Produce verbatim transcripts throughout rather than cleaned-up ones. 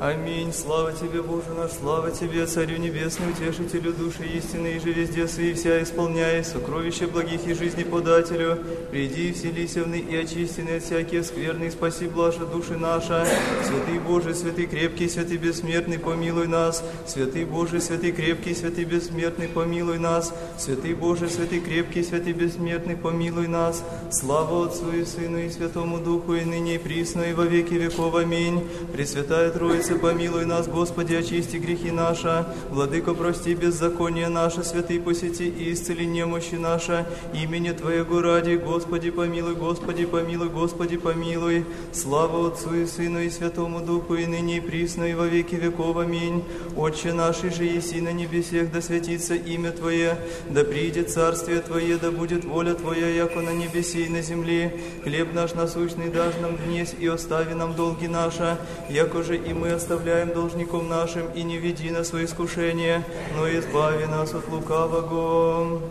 Аминь. Слава Тебе, Боже наш, слава Тебе, Царю Небесный, Утешителю души истины, и же везде свои вся исполняй, сокровища благих и жизни подателю. Приди, вселися в ны и очистины от всякие скверны, спаси блажи души наша. Святый Божий, святый крепкий, святый бессмертный, помилуй нас. Святый Божий, святый крепкий, святый бессмертный, помилуй нас. Святый Божий, святый крепкий, святый бессмертный, помилуй нас. Слава Отцу и Сыну и Святому Духу, и ныне и присно, и во веки веков. Аминь. Пресвятая Троица, помилуй нас, Господи, очисти грехи наши. Владыко, прости беззаконие наше, святый посети и исцели немощи наши. Имени Твоего ради, Господи, помилуй, Господи, помилуй, Господи, помилуй. Слава Отцу и Сыну и Святому Духу, и ныне и присно, и во веки веков. Аминь. Отче наш, же еси на небесех, да святится имя Твое, да придет царствие Твое, да будет воля Твоя, яко на небесе и на земле. Хлеб наш насущный дашь нам днесь, и остави нам долги наши, яко же и мы оставляем должником нашим, и не веди нас во искушение, но избави нас от лукавого.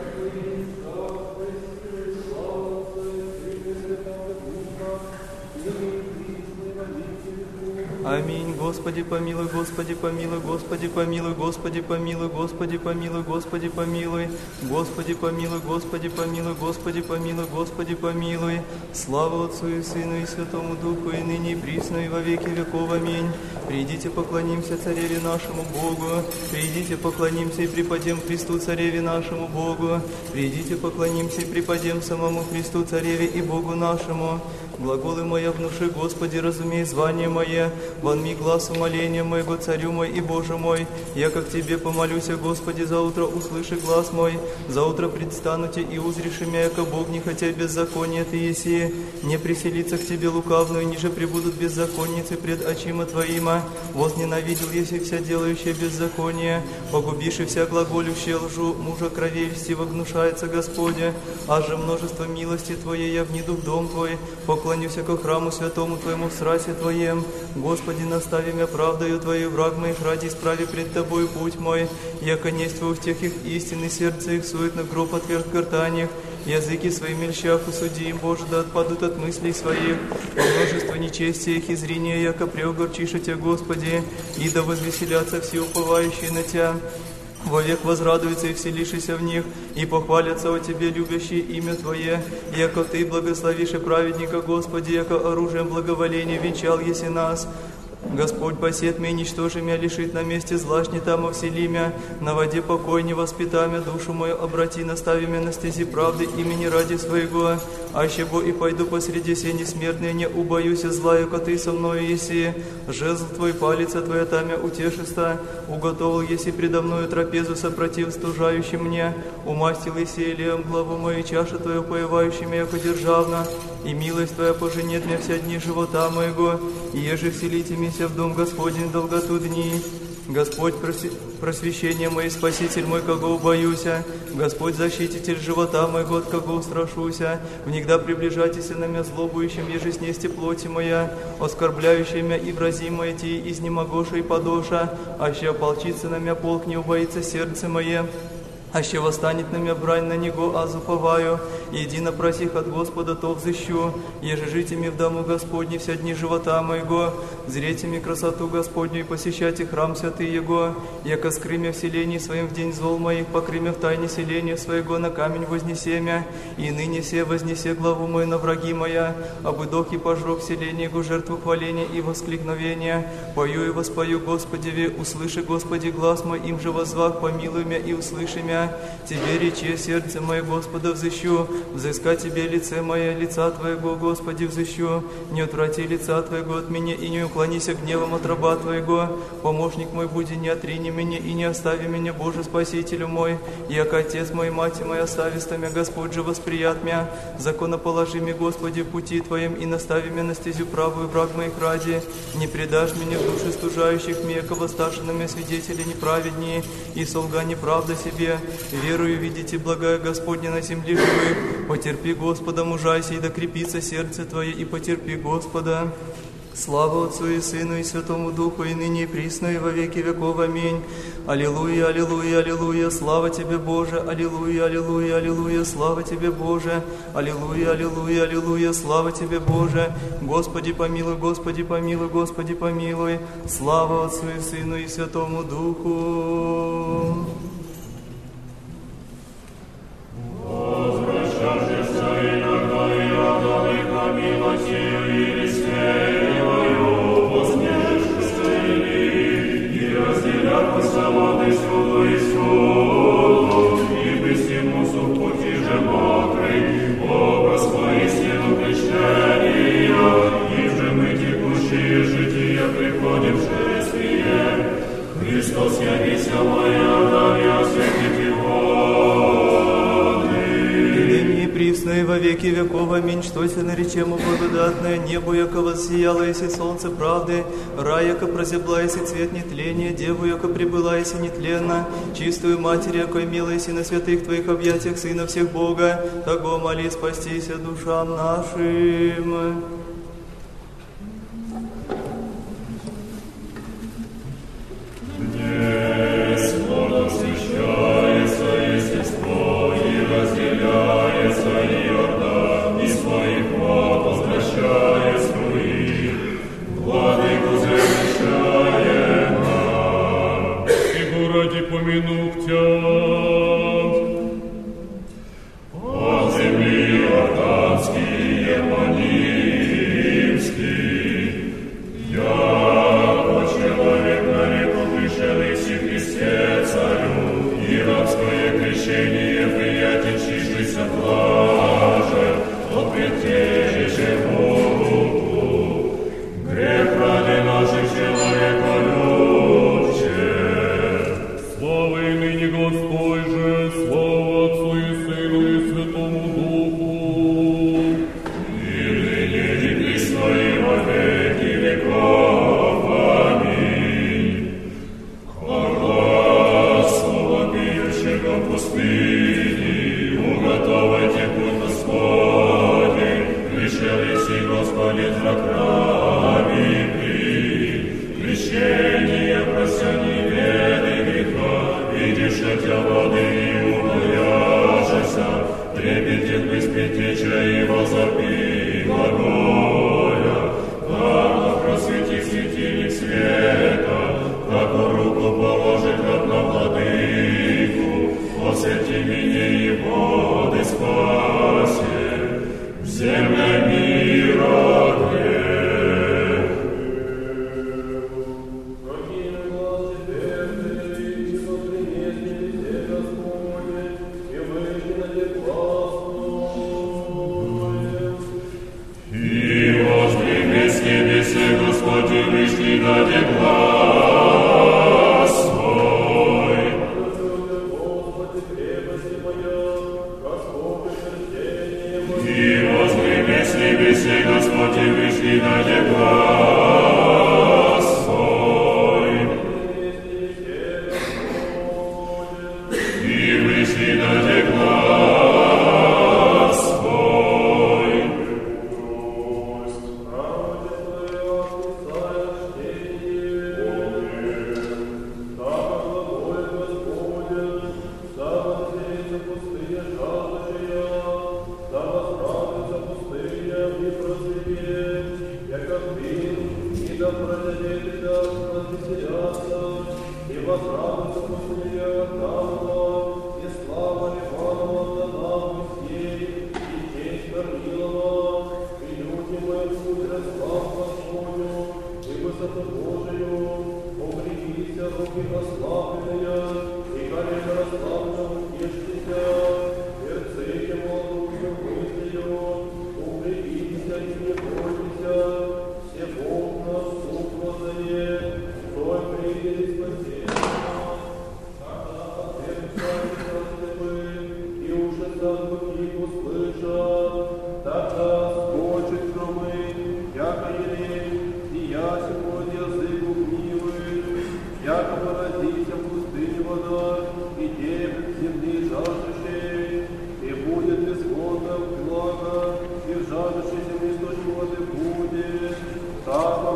Аминь. Господи, помилуй, Господи, помилуй, Господи, помилуй, Господи, помилуй, Господи, помилуй, Господи, помилуй, Господи, помилуй, Господи, помилуй, Господи, помилуй, Господи, помилуй. Слава Отцу и Сыну и Святому Духу, и ныне и присно, и во веки веков. Аминь. Придите, поклонимся Цареве нашему Богу, придите, поклонимся и преподем Христу Цареве нашему Богу, придите, поклонимся и преподем самому Христу Цареве и Богу нашему. Глаголы моя внуши, Господи, разумей звание мое, вонми глаз умоления моего, Царю мой и Боже мой. Я как Тебе помолюся, Господи, за утро услыши глаз мой, за утро предстану Те и узришь меня, яко Бог, не хотя беззакония Ты еси, не приселится к Тебе лукавную, ниже прибудут беззаконницы пред очима Твоима. Возненавидел еси вся делающая беззаконие, погубишь и вся глаголющая лжу, мужа кровей льстиво гнушается Господи, аж же множество милости Твоей я внеду в дом Твой, поклонюся ко храму святому Твоему в срасе Твоем. Господи, настави меня правдою Твою, враг моих ради исправи пред Тобою путь мой, яко несть во утех их истины, сердце их суетно в гроб отверг гортанях, языки свои мельчах усуди им, Боже, да отпадут от мыслей своих, по множеству нечестия их и зрения, яко преугорчиша Тебя, Господи, и да возвеселятся все уповающие на Тебя. Вовек возрадуются и вселишися в них, и похвалятся о Тебе, любящие имя Твое, яко Ты благословишь и праведника, Господи, яко оружием благоволения венчал еси нас. Господь посет меня, ничтожи меня, лишит на месте злашни там овсели мя, на воде покой не воспитай мя, душу мою обрати, настави мя на стези правды имени ради своего. Аще бо и пойду посреди сени смертные, не убоюся зла, яко Ты со мною еси. Жезл Твой, палица Твоя, тамя утешиста, уготовил еси предо мною трапезу сопротив стужающим мне, умастил еси елеем главу мою, чаша Твою поевающими, яко державна, и милость Твоя поженет мне вся дни живота моего, и еже вселите мися в дом Господень долготу дни. Господь просвещение мое, Спаситель мой, кого убоюся, Господь защититель живота моего, от кого устрашуся. Внегда приближайтесь на меня злобующим, еже снести плоти моя, оскорбляющая меня и вразимое ти, изнемогоша и подоша, аще ополчится на меня полк, не убоится сердце мое. Аще восстанет на меня брань на него, аз уповаю, едино просих от Господа, то взыщу, еже жите ми в дому Господне вся дни живота моего, зрите ми красоту Господню и посещайте храм святый Его, яко скрымя в селении своим в день зол моих, покрымя в тайне селения своего, на камень вознесемя, и ныне се вознесе главу мою на враги моя, обыдох и пожрок селение Его жертву хваления и воскликновения, пою и воспою Господеве, услыши, Господи, глаз мой, им же возвах, помилуй меня и услыши меня. Тебе рече сердце мое, Господа, взыщу, взыскать Тебе лице мое, лица Твоего, Господи, взыщу, не отврати лица Твоего от меня и не уклонися гневом от раба Твоего. Помощник мой, буди, не отрини меня и не остави меня, Боже, Спасителю мой, яко Отец мой, Мать моя, совеста мя, Господь же восприят мя, законоположи ми, Господи, в пути Твоем и настави меня на стезю правую, враг моих ради, не предашь меня в души стужающих меня, яко восставши на меня свидетели неправеднее, и солга неправда себе. Верую, видите, благая Господня на земле живых. Потерпи, Господа, мужайся, и да крепится сердце Твое, и потерпи, Господа. Слава Отцу и Сыну и Святому Духу, и ныне и присно, и во веки веков. Аминь. Аллилуйя, аллилуйя, аллилуйя, слава Тебе, Боже, аллилуйя, аллилуйя, аллилуйя, слава Тебе, Боже, аллилуйя, аллилуйя, аллилуйя, слава Тебе, Боже. Господи помилуй, Господи помилуй, Господи помилуй, слава Отцу и Сыну и Святому Духу. Возвращайся иногда и отдалека милостью или смею, возмешивайся и разделяйся воды сюда и сюда, и без ему сух пути же мокрый, образ поистину крещения, и же мы текущие жития приходим в шествие. Христос явися моя, да я осветит его. Присно и во веки веков. Аминь. Что се наречемо благодатное небо, яко воссияло, еси солнце правды, рай, яко прозябла, еси цвет нетления, деву, яко прибыла, еси нетленно, чистую Матерь, яко имела, еси на святых Твоих объятиях Сына всех Бога, того моли спастися душам нашим. Слава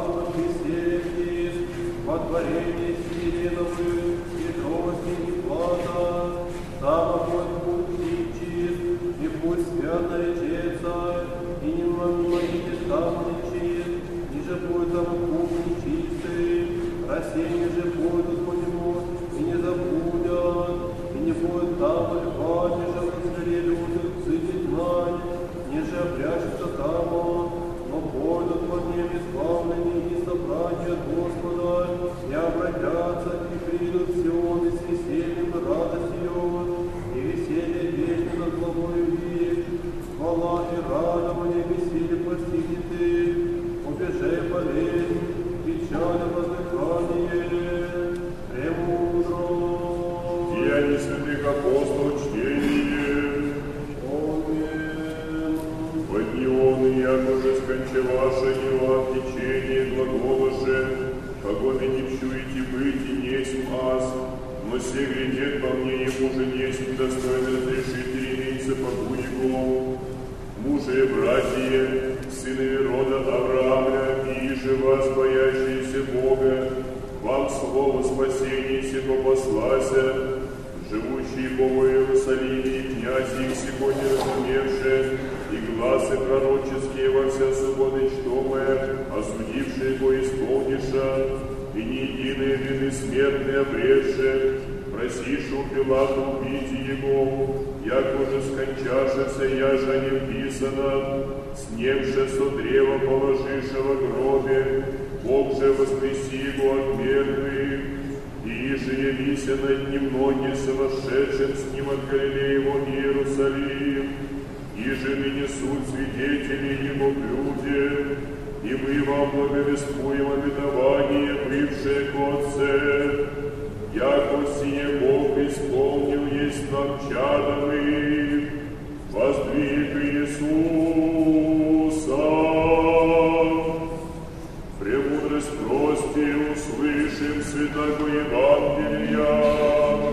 слушая, братья, сыны рода Авраама, и же вас, боящиеся Бога, вам слово спасения сего послася, живущий Богу в Иерусалиме, и князь их сегодня разумевшие, и гласы пророческие во вся свободы чтомые, осудившие его исполниша, и ни единые вины смертные обретшие, просишу Пилата убить его, як уже скончашися, я же не вписано, снемше со древа положившего гробе, Бог же воскреси его от мертвых, и же явися над ним многие совошедшим с ним от Галилеи в Иерусалим, и же несут свидетели его люди, и мы вам благовествуем обетование, бывшее к Отце, яко сие Бог исполнил есть нам чадовый, воздвиг Иисуса. Премудрость прости, услышим святого Евангелия.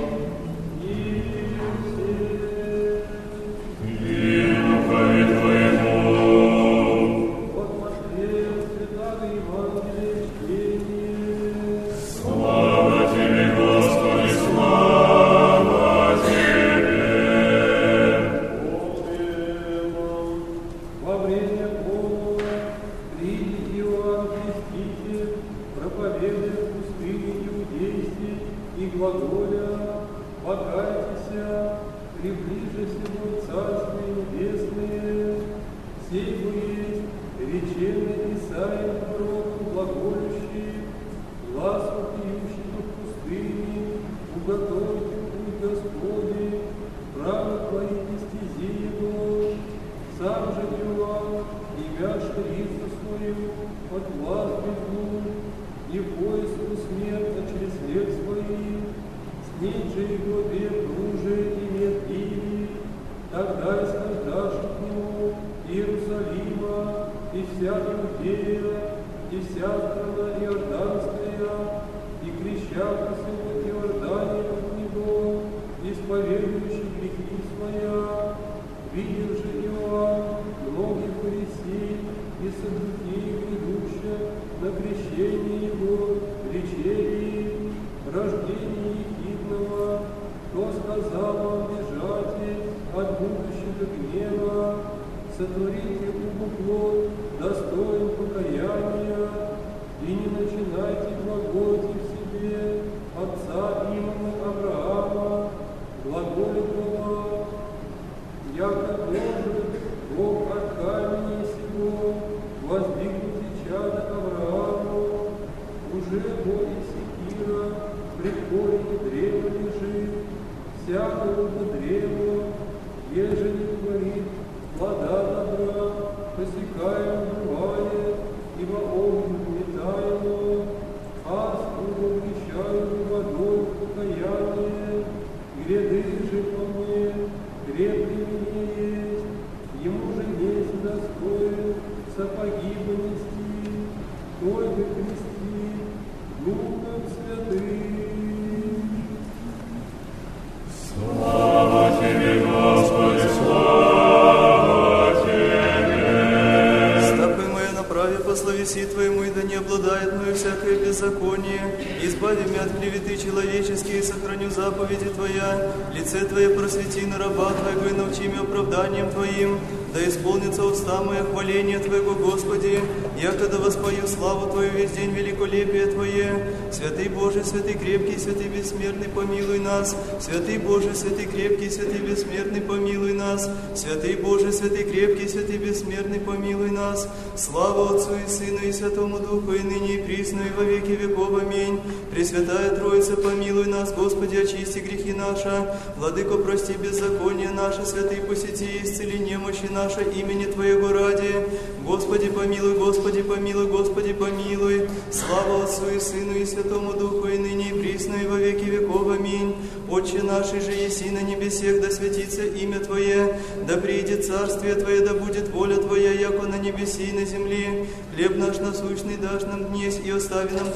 Святый крепкий, святый бессмертный, помилуй нас. Святый Боже, святый крепкий, святый бессмертный, помилуй нас. Святый Боже, святый крепкий, святый бессмертный, помилуй нас. Слава Отцу и Сыну и Святому Духу, и ныне и присно, и во веки веков. Аминь. Пресвятая Троица, помилуй нас. Господи, очисти грехи наши. Владыко, прости беззаконие наше. Святый, посети и исцели немощи наши имени Твоего ради. Господи, помилуй, Господи, помилуй, Господи, помилуй. Слава Отцу и Сыну и Святому Духу, и ныне и присно, и во веки веков. Аминь. Отче наш, же еси на небесех, да светится имя Твое, да приидет царствие Твое, да будет воля Твоя, яко на небеси и на земле. Хлеб наш насущный дашь нам днесь, и остави нам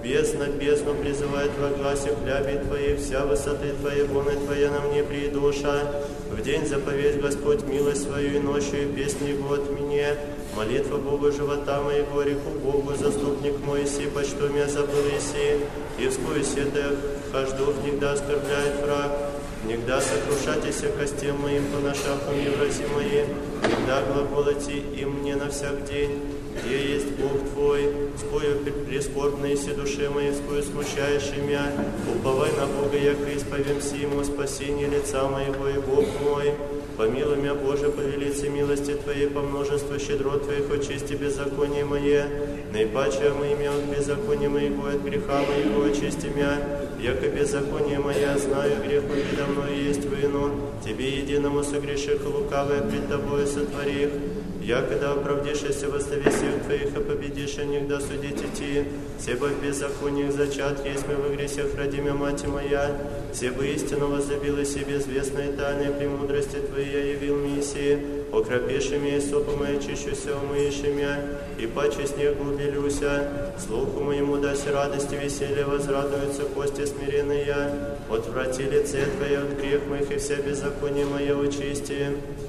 Бездна бездну призывает во гласе хлябей Твоих, вся высоты Твоей, воны Твоя на мне придуша. В день заповедь Господь милость свою, и ночью и песни Его от меня. Молитва Богу живота моего, реку Богу, заступник мой, си, почто меня забыл иси. И вскую седах хожду, нигда оскорбляет враг. Нигда сокрушайтесь костям моим, по нашахам и врази мои. Нигда глаголоти им мне на всяк день. Где есть Бог Твой, скую прискорбной си душе моей, скую смущаешь имя. Уповай на Бога, яко исповемся Ему спасение лица моего, и Бог мой. Помилуй меня, Боже, по велице милости Твоей, по множеству щедрот Твоих, очисти беззаконие мое. Наипаче мы имя от беззакония моего, от греха моего, очисти меня. Яко беззаконие мое, знаю, грех мой передо мной есть вину. Тебе единому согреших, лукавое пред Тобою сотворих. Якогда оправдишься во славе сил Твоих, и победишь, и нигда судить идти. Все бы в беззакониях зачат, есть мы в грехах, родимя мать моя. Все бы истину возлюбила себе известные тайны, премудрости Твоей я явил Мессии. Окропишь меня, и сопа моя чищуся, умыешь меня, и паче снегу убелюся. Слуху моему даси радости, веселье возрадуются кости смиренные. Отврати лице Твое от грех моих, и вся беззаконие мое очисти.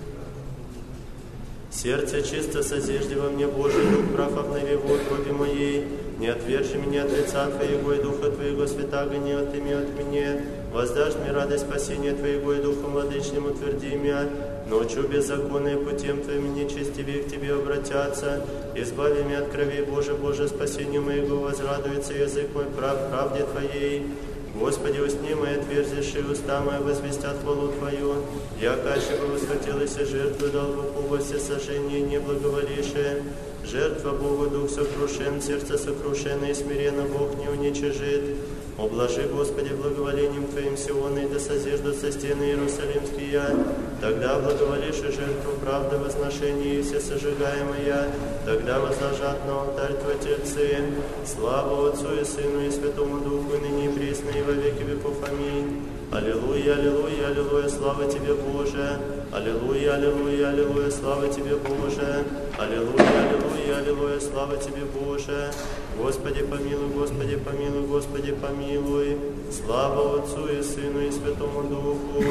Сердце чисто созижди во мне, Божий дух прав обнови в утробе моей. Не отвержи меня от лица Твоего, и Духа Твоего святаго не отыми от меня. Воздашь мне радость спасения Твоего, и Духом владычным утверди меня. Научу беззаконные путем Твоим, нечестивее к Тебе обратятся. Избави меня от крови, Боже, Боже, спасению моего, возрадуется язык мой прав правде Твоей. Господи, усни мои, отверзишь, и уста мои возвестят хвалу Твою. Я, каще бы восхотелась жертву, дал Богу во все сожжения, не благоволившее. Жертва Богу, дух сокрушен, сердце сокрушено, и смиренно Бог не уничижит. Облажи, Господи, благоволением Твоим Сиона, и да созиждутся стены Иерусалимские. Тогда благоволишь и жертву правды, возношения и все сожигаемые. Тогда возложат на алтарь Твой тельцы. Слава Отцу и Сыну и Святому Духу, и ныне и присно, и во веки веков. Аминь. Аллилуйя, аллилуйя, аллилуйя, слава Тебе, Боже. Аллилуйя, аллилуйя, аллилуйя, слава Тебе, Боже. Аллилуйя, аллилуйя, аллилуйя, слава Тебе, Боже. Господи, помилуй, Господи, помилуй, Господи, помилуй. Слава Отцу и Сыну и Святому Духу.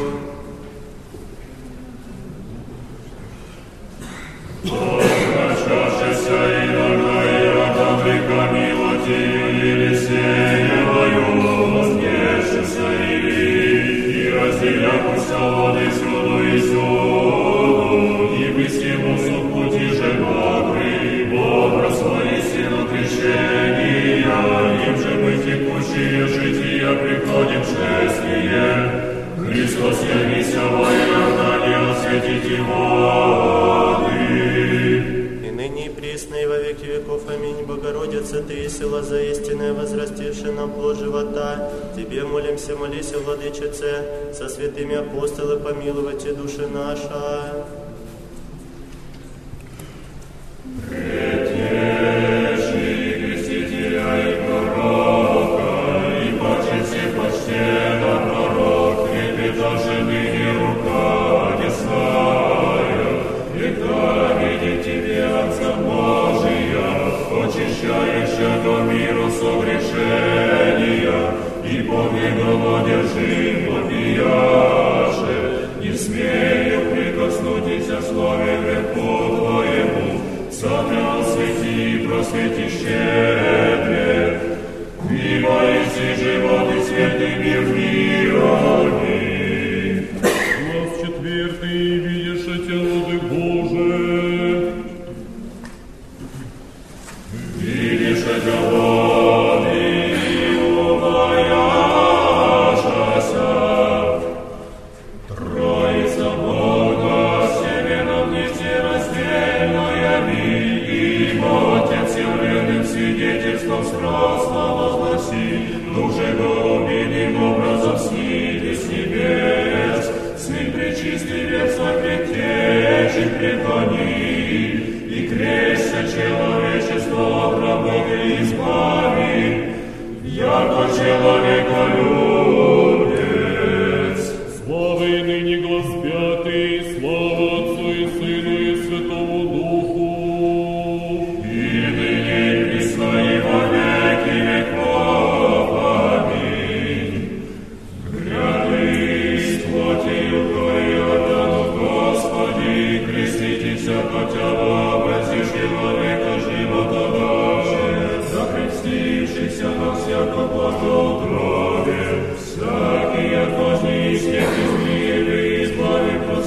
Возвращайся иногда и от века милостью Елисеевою, вознесшийся и разделяпуся воды сюду и сюду, и мы всему супути же мокрый, образ воистину крещения, им же мы текущие жития приходим шествие. Христос явися во Иордане, осветите воды. И ныне и присно, и во веки веков. Аминь. Богородица, Ты и сила за истинное, возрастившая нам плод живота. Тебе молимся, молись, Владычице, со святыми апостолы помилуйте души наша. Слове греху Твоему, сомнялся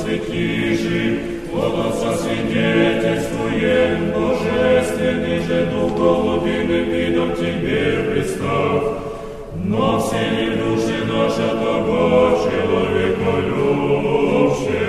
святейший, от Отца свидетельствуем, божественный же Дух голубиный видом Тебе представ, но всеми в душе наша Бога человеколюбче.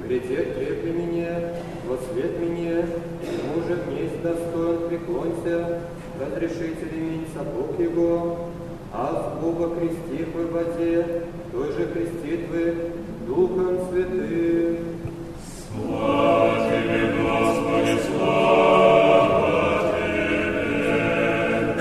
Гретет крепли мне, во свет мне, мужа вместе достоин преклонься, разрешите ремень сапог его, а с Бога крести в воде, той же крестит вы Духом Святым. Слава Тебе, Господи, слава Тебе!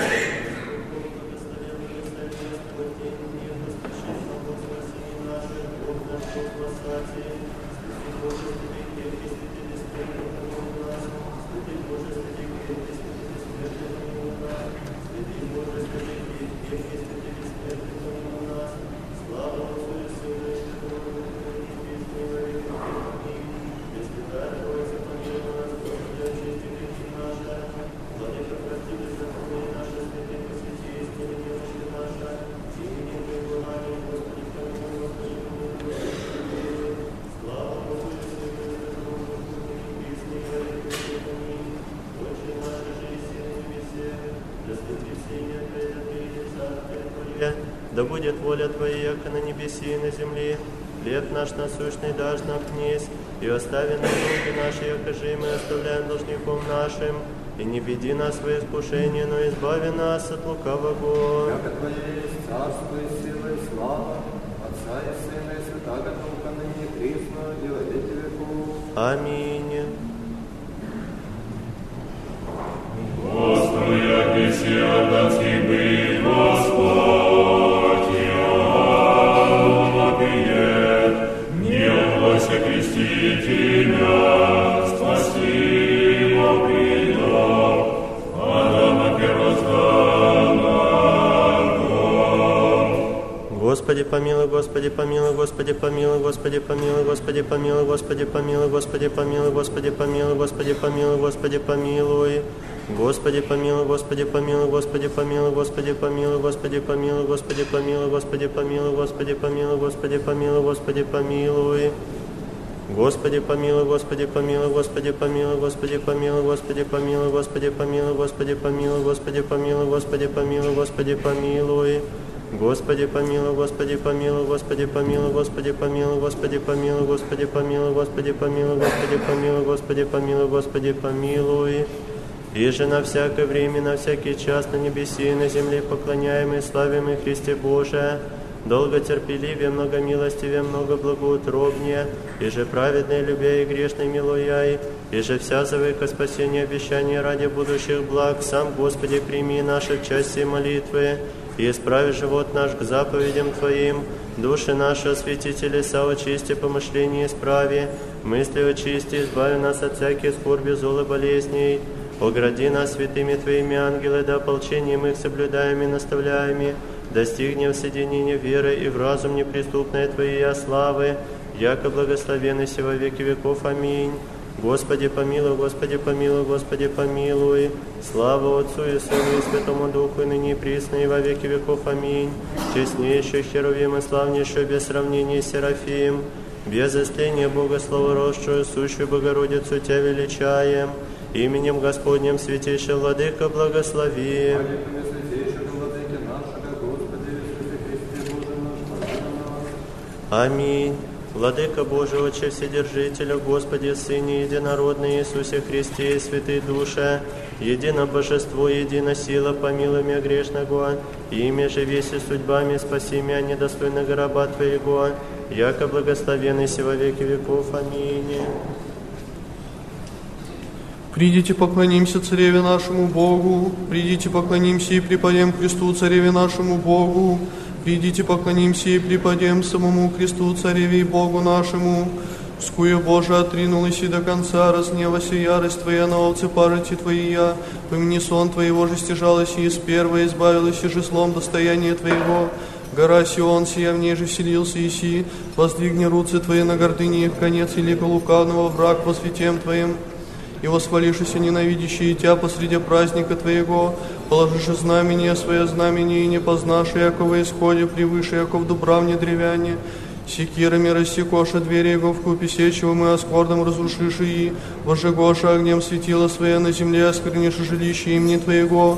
Да будет воля Твоя, яко на небеси и на земле. Хлеб наш насущный дашь нам, князь, и остави нам долги наши, яко же и мы оставляем должником нашим. И не веди нас в искушение, но избави нас от лукавого. Яко Твое есть царство и сила и слава, Отца и Сына и Святаго Духа, ныне и присно, и во веки веков. Аминь. Господи, яки си отданский быть, Господь, Иоанн обиет, не облася крести Тебя, спаси его предал, Адама первозданного. Господи помилуй, Господи помилуй, Господи помилуй, Господи помилуй, Господи помилуй, Господи помилуй, Господи помилуй, Господи помилуй, Господи помилуй, Господи помилуй. Господи помилуй, Господи помилуй, Господи помилуй, Господи помилуй, Господи помилуй, Господи помилуй, Господи помилуй, Господи помилуй, Господи помилуй, Господи помилуй. Господи помилуй, Господи помилуй, Господи помилуй, Господи помилуй, Господи помилуй, Господи помилуй, Господи помилуй, Господи помилуй, Господи помилуй, Господи помилуй. Господи помилуй, Господи помилуй, Господи помилуй, Господи помилуй, Господи помилуй, Господи помилуй, Господи помилуй, Господи помилуй, Господи помилуй, Господи помилуй. И же на всякое время, на всякий час на небеси и на земле поклоняемый, славимый Христе Боже, долго терпеливее, много милостивее, много благоутробнее, и же праведной любя и грешной милуяй, и же вся завыка спасения обещания ради будущих благ, сам Господи прими наши в части молитвы, и исправи живот наш к заповедям Твоим, души наши освети, телеса очисти, помышления исправи, мысли очисти, избави нас от всяких скорби, зол и болезней. Огради нас святыми Твоими ангелы, да ополчением их соблюдаем и наставляем, достигнем соединения веры и в разум неприступной Твоей славы, яко благословенный си во веки веков. Аминь. Господи помилуй, Господи помилуй, Господи помилуй. Слава Отцу и Сыну и Святому Духу, и ныне и присно, и во веки веков. Аминь. Честнейший херувим и славнейший без сравнения Серафим, без истления Бога Слово росшую, сущую Богородицу Тебя величаем. Именем Господним святейший Владыка благослови. Аминь. Владыка Божий, Отче Вседержителя, Господи, Сыне Единородный Иисусе Христе и Святой Душе, едино Божество, едино сила, помилуй меня грешного, имя же веси судьбами, спаси меня недостойного раба Твоего, яко благословенный си во веки веков. Аминь. Придите, поклонимся Цареве нашему Богу, придите, поклонимся и преподем Христу Цареве нашему Богу, придите, поклонимся и преподем самому Христу Цареве и Богу нашему. Скуя Боже, отринулась и до конца, разневася ярость Твоя на овцы парати Твоя, помяни сон Твоего же стяжалась и из первого избавилась и же слом достояния Твоего. Гора Сион, сия в ней же вселился Иси, воздвигни руцы Твои на гордыне их конец, и лика лукавного враг во святем Твоим. И восхвалившися ненавидящие Тя посреди праздника Твоего, положишь знамение свое знамение, и не познашь, якого исходе превыше, яков дубравне древяне, секирами рассекоша двери его вкупе сечевым и оскордом разрушишь и, возжигоша огнем светило свое на земле, осквернишь жилище имени Твоего,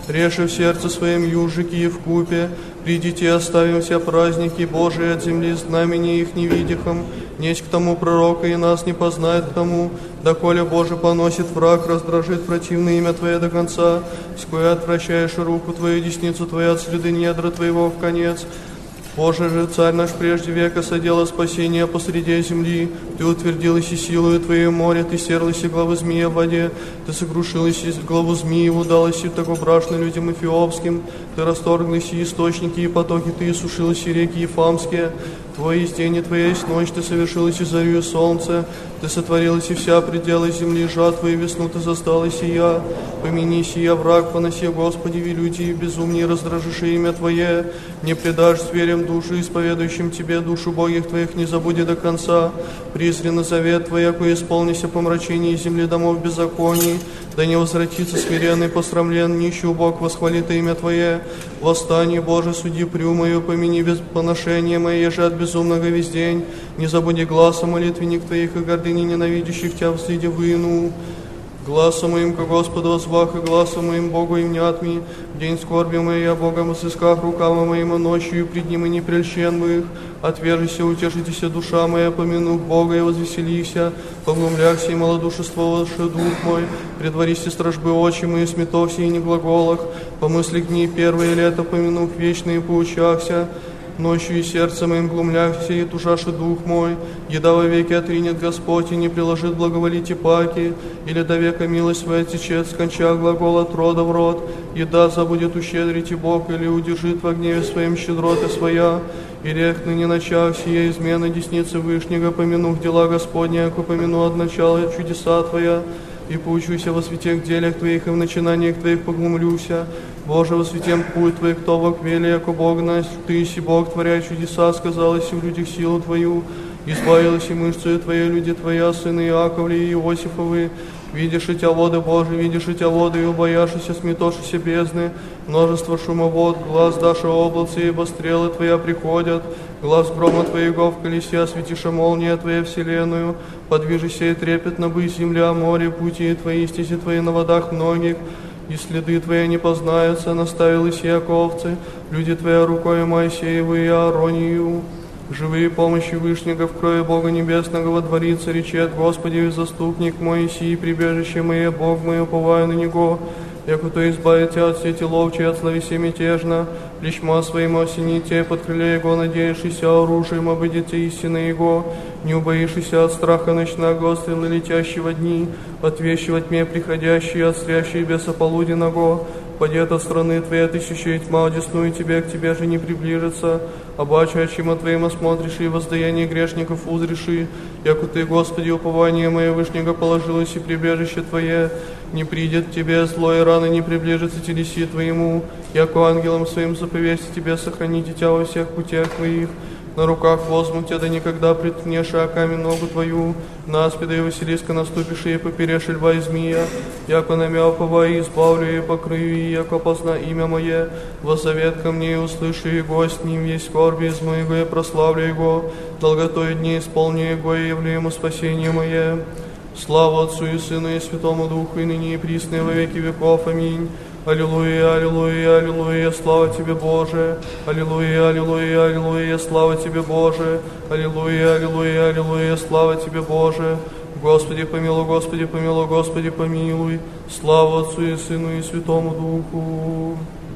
реши в сердце своем южики и вкупе. Придите, оставим все праздники Божии от земли, знамения их не видихом. Несть к тому пророка, и нас не познает к тому. Доколе Боже поносит враг, раздражит противное имя Твое до конца. Ское отвращаешь руку Твою, десницу Твою от следы недра Твоего в конец. Боже же, Царь наш прежде века содела спасение посреди земли. Ты утвердилась и силою Твоей море, Ты серлась и главы змея в воде. Ты сокрушилась и главу змееву, далась и тако брашно людям эфиопским. Ты расторглась и источники, и потоки, Ты сушилась и реки Ефамские. Твои тени, Твоя есть ночь, Ты совершилась и зарю и солнце. Ты сотворилась и вся пределы земли, жатвы и весну Ты застала сия. Помяни сия враг, поноси, Господи, велюти и безумнее раздражишь имя Твое. Не предашь зверям душу, исповедующим Тебе душу Богих Твоих, не забуди до конца. Призри завет Твой, яко исполнися помрачение земли домов беззаконий. Да не возвратится смиренный, посрамлен, нищий Бог, восхвалит имя Твое. Восстань, Боже, суди прямою, помяни без поношения мое же от безумного весь день. Не забуди гласа молитвенник Твоих и гордыни ненавидящих Тебя взгляди выну. Гласом моим ко Господу возвах, и гласом моим Богу и внятми. В день скорби моей я Богом сысках рукава моим, и ночью пред Ним и не прельщен бы их. Отвержися, утешитесь, душа моя, помянув Бога и возвеселися. Поглумляхся и малодушествовавши дух мой. Предваристи стражбы очи мои, сметовся и не глаголах. Помысли дни первые лета, помянув вечные, поучахся. Ночью и сердце моим глумляхся, и тужаши дух мой. Еда во веки отринет Господь, и не приложит благоволите паки. Или до века милость своя течет, сконча глагол от рода в род. Еда забудет ущедрить и Бог, или удержит во гневе своим щедроты своя. И рех ныне начав сия измена десницы Вышнего, помянув дела Господня, яко помяну от начала чудеса Твоя. И поучуся во святых делях Твоих, и в начинаниях Твоих поглумлюся. Боже, во святем путь Твой, кто во хвеле, яко Бог наш, Ты си Бог, творя чудеса, сказалось и в людях силу Твою. Избавилась и мышцею Твоей люди Твоя, сыны Иаковли и Иосифовы. Видишь и Тя воды, Боже, видишь и Тя воды, и убояшися, сметошися бездны. Множество шумовод, глаз даши облацы, ибо стрелы Твоя приходят. Глаз грома Твоего в колесе, осветиша молния Твоя вселенную. Подвижися и трепетно быть земля, море, пути Твои, стези Твои на водах многих. И следы Твои не познаются, наставились яковцы. Люди Твоя рукой Моисееву и Ааронию. Живые помощи Вышнего в крови Бога Небесного во дворице, речет Господи, заступник мой, сии прибежище мое, Бог мой, уповаю на Него. Яко то избавит Тебя от сети ловчей, от словеси мятежно, плечма своим осените, под крыле Его надеешься, оружием обыдете истины Его. Не убоишься от страха ночного, стрелы летящего дни, от вещи во тьме приходящие, от стрящей беса полуденного. Падет от страны Твоей тысяча и тьма, одесную Тебе, к Тебе же не приближится. Обаче, очима Твоим осмотришь, и воздаяние грешников узреши. Яко Ты, Господи, упование мое Вышнего положилось, и прибежище Твое. Не придет к Тебе зло, и рано не приближится телеси Твоему. Яко ангелом Своим заповести Тебе сохраните Тебя во всех путях Твоих. На руках возьму Тебя, да никогда приткнешь о камень ногу Твою. На аспида и Василиска наступишь, и поперешь льва и змея. Яко намяпова и избавлю, и покрою, и яко позна имя Мое. Во завет ко мне и услышу Его, с Ним есть скорби из моего, и прославлю Его. Долготой дней исполню Его, и явлю Ему спасение Мое. Слава Отцу и Сыну и Святому Духу, и ныне и присно, и во веки веков. Аминь. Аллилуйя, аллилуйя, аллилуйя, слава Тебе, Боже. Аллилуйя, аллилуйя, аллилуйя, слава Тебе, Боже. Аллилуйя, аллилуйя, аллилуйя, слава Тебе, Боже. Господи, помилуй, Господи, помилуй, Господи, помилуй. Слава Отцу и Сыну и Святому Духу.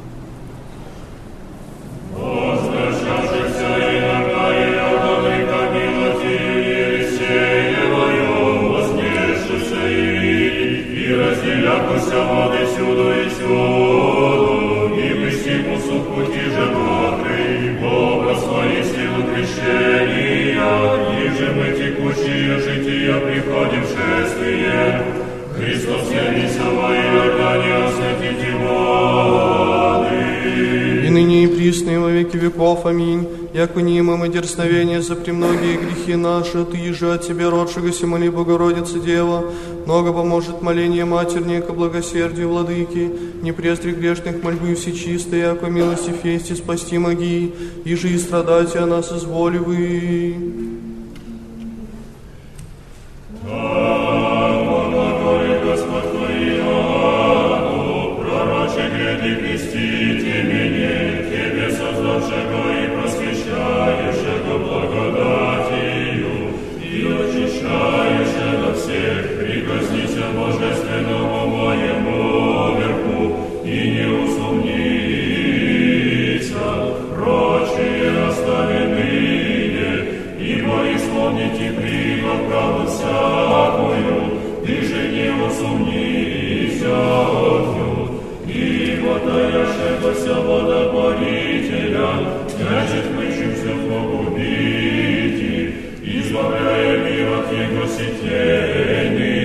Разделяхуся воды всюду и всюду, и блестиму сух пути же мокрый, образ воистину крещения, ниже мы текущие жития приходим в шествие. Христос явися во Иордане, осветите воды. И ныне и присно, и во веки веков. Аминь. Яко неимам и дерзновение за премногие грехи наши, Ты же от Тебе родшегося моли, Богородица Дева. Много поможет моление матернее ко благосердию Владыки. Не презри грешных мольбы всечистой, яко милости фести спасти моги. И же и страдайте о нас изволи Вы. Господь Твои, пророче греди таящегося водопорителя, княжит мычимся погубите, избавляя мир от его сетей.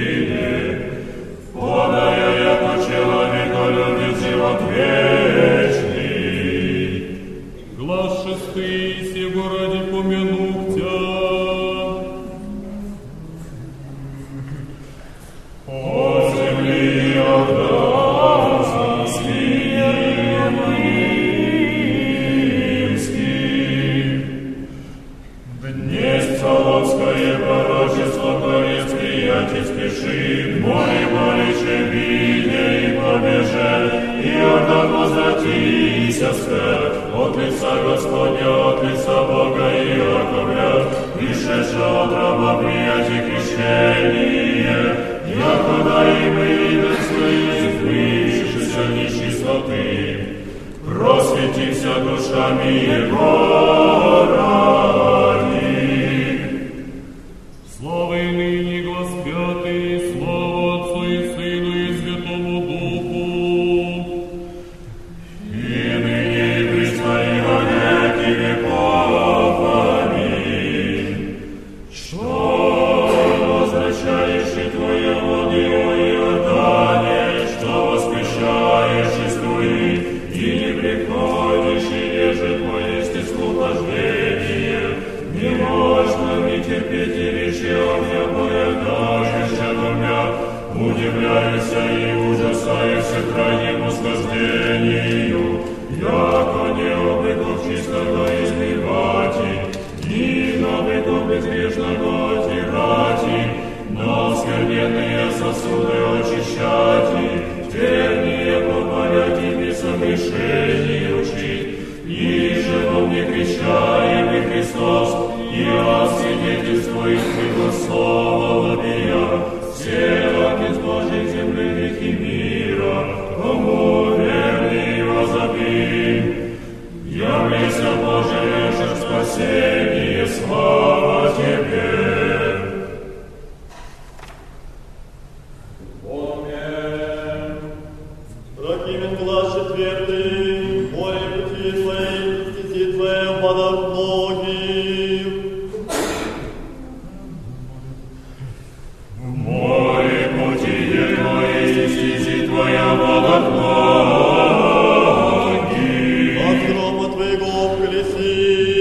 Подая, яко человека любит живот вечный. Глаз шестый, сего ради помянув тя. О земли Иорданский, Римский, днесь Псаломское пророчество конец приятель спешит, море моличе виде и побеже, Иордан возвратися скорь, от лица Господня, от лица Бога Иаковля, пришедшего от раба приятий крещение, якогда и мы видим свои вышедшися нечистоты, просветимся душами Его ради. Слава и ныне, глас пятый, слава Отцу и Сыну и Святому Духу. И ныне и присно и во веки веков. Аминь. Что возвращаешь и Твои воды, о Иордане, что воспрещаешь из струи, и не приходишь, и еже Твое естествохождение, не можно не терпеть и речи огня, поедаешься двумя, удивляешься и ужасаешься крайнему схождению, яко не обыков чистого изливати, ни на обыков безгрешного отирати, но скверненные сосуды очищати, терние попалять и без согрешений учить, и же вам не крещаем и Христос, и освидетельствует Его Слово вопия, всех из Божьих земных и мира, кому верный возопим. Являйся, Боже, наше спасение, слава Тебе. Аминь. Прокимен глаз четвертый, море пути Твоей, стези Твоей водах многих. Море пути Твои, стези Твоя водах многих. От грома Твоего в колеси.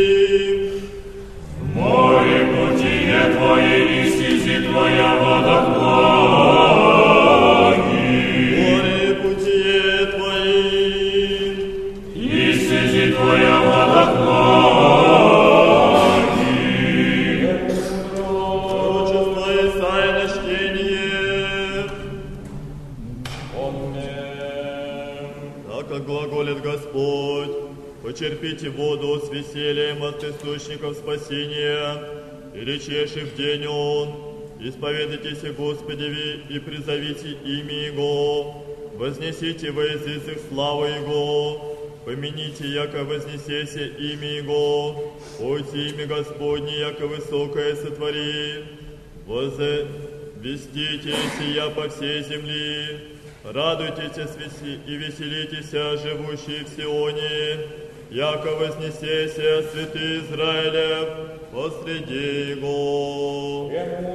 Море пути Твои, стези Твоя водах многих. Море пути Твои. И стези Твоя водах многих. Пророчество Исаия чтение. Так как глаголит Господь, почерпите воду с весельем от источников спасения, и речеши в день он, исповедайтесь Господеви и призовите имя Его, вознесите во языцах славу Его, помяните, яко вознесесе имя Его, пойте имя Господне, яко высокое сотвори, возвестите сия по всей земли, радуйтесь и веселитесь, живущие в Сионе, яко вознесеся святый Израилев посреди Его.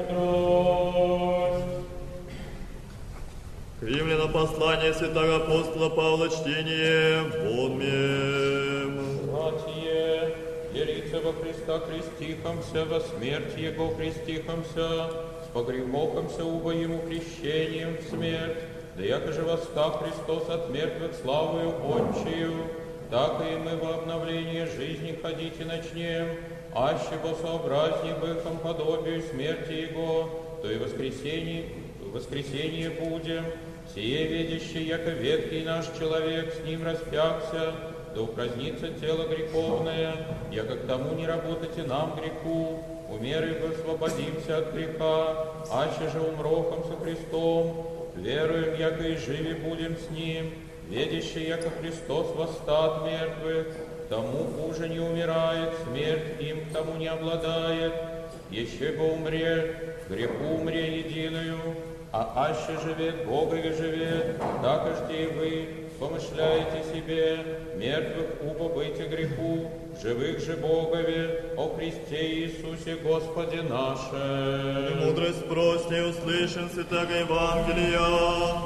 К римлянам послание святого апостола Павла чтение Бонмем. Братья, делиться во Христа крестихомся, во смерть Его крестихомся, с погребохомся убо Ему крещением в смерть, да яко же восстав Христос от мертвых славою кончию, так и мы во обновлении жизни ходите начнем, аще во сообразнее быхом подобию смерти Его, то и воскресение, воскресение будем, сие видящий, яко ветхий наш человек с ним распятся, да упразднится тело греховное, яко к тому не работайте нам греху, умерой освободимся от греха, аще же умрохом со Христом, веруем, яко и живи будем с Ним, видящий, яко Христос восстат мертвых, тому хуже не умирает, смерть им к тому не обладает, еще бы умре, греху умре единую, а аще живет, Бога и живет, так и вы, помышляете себе, мертвых убо быть греху, живых же Богове, о Христе Иисусе Господе наше. И мудрость прости, услышим святого Евангелия.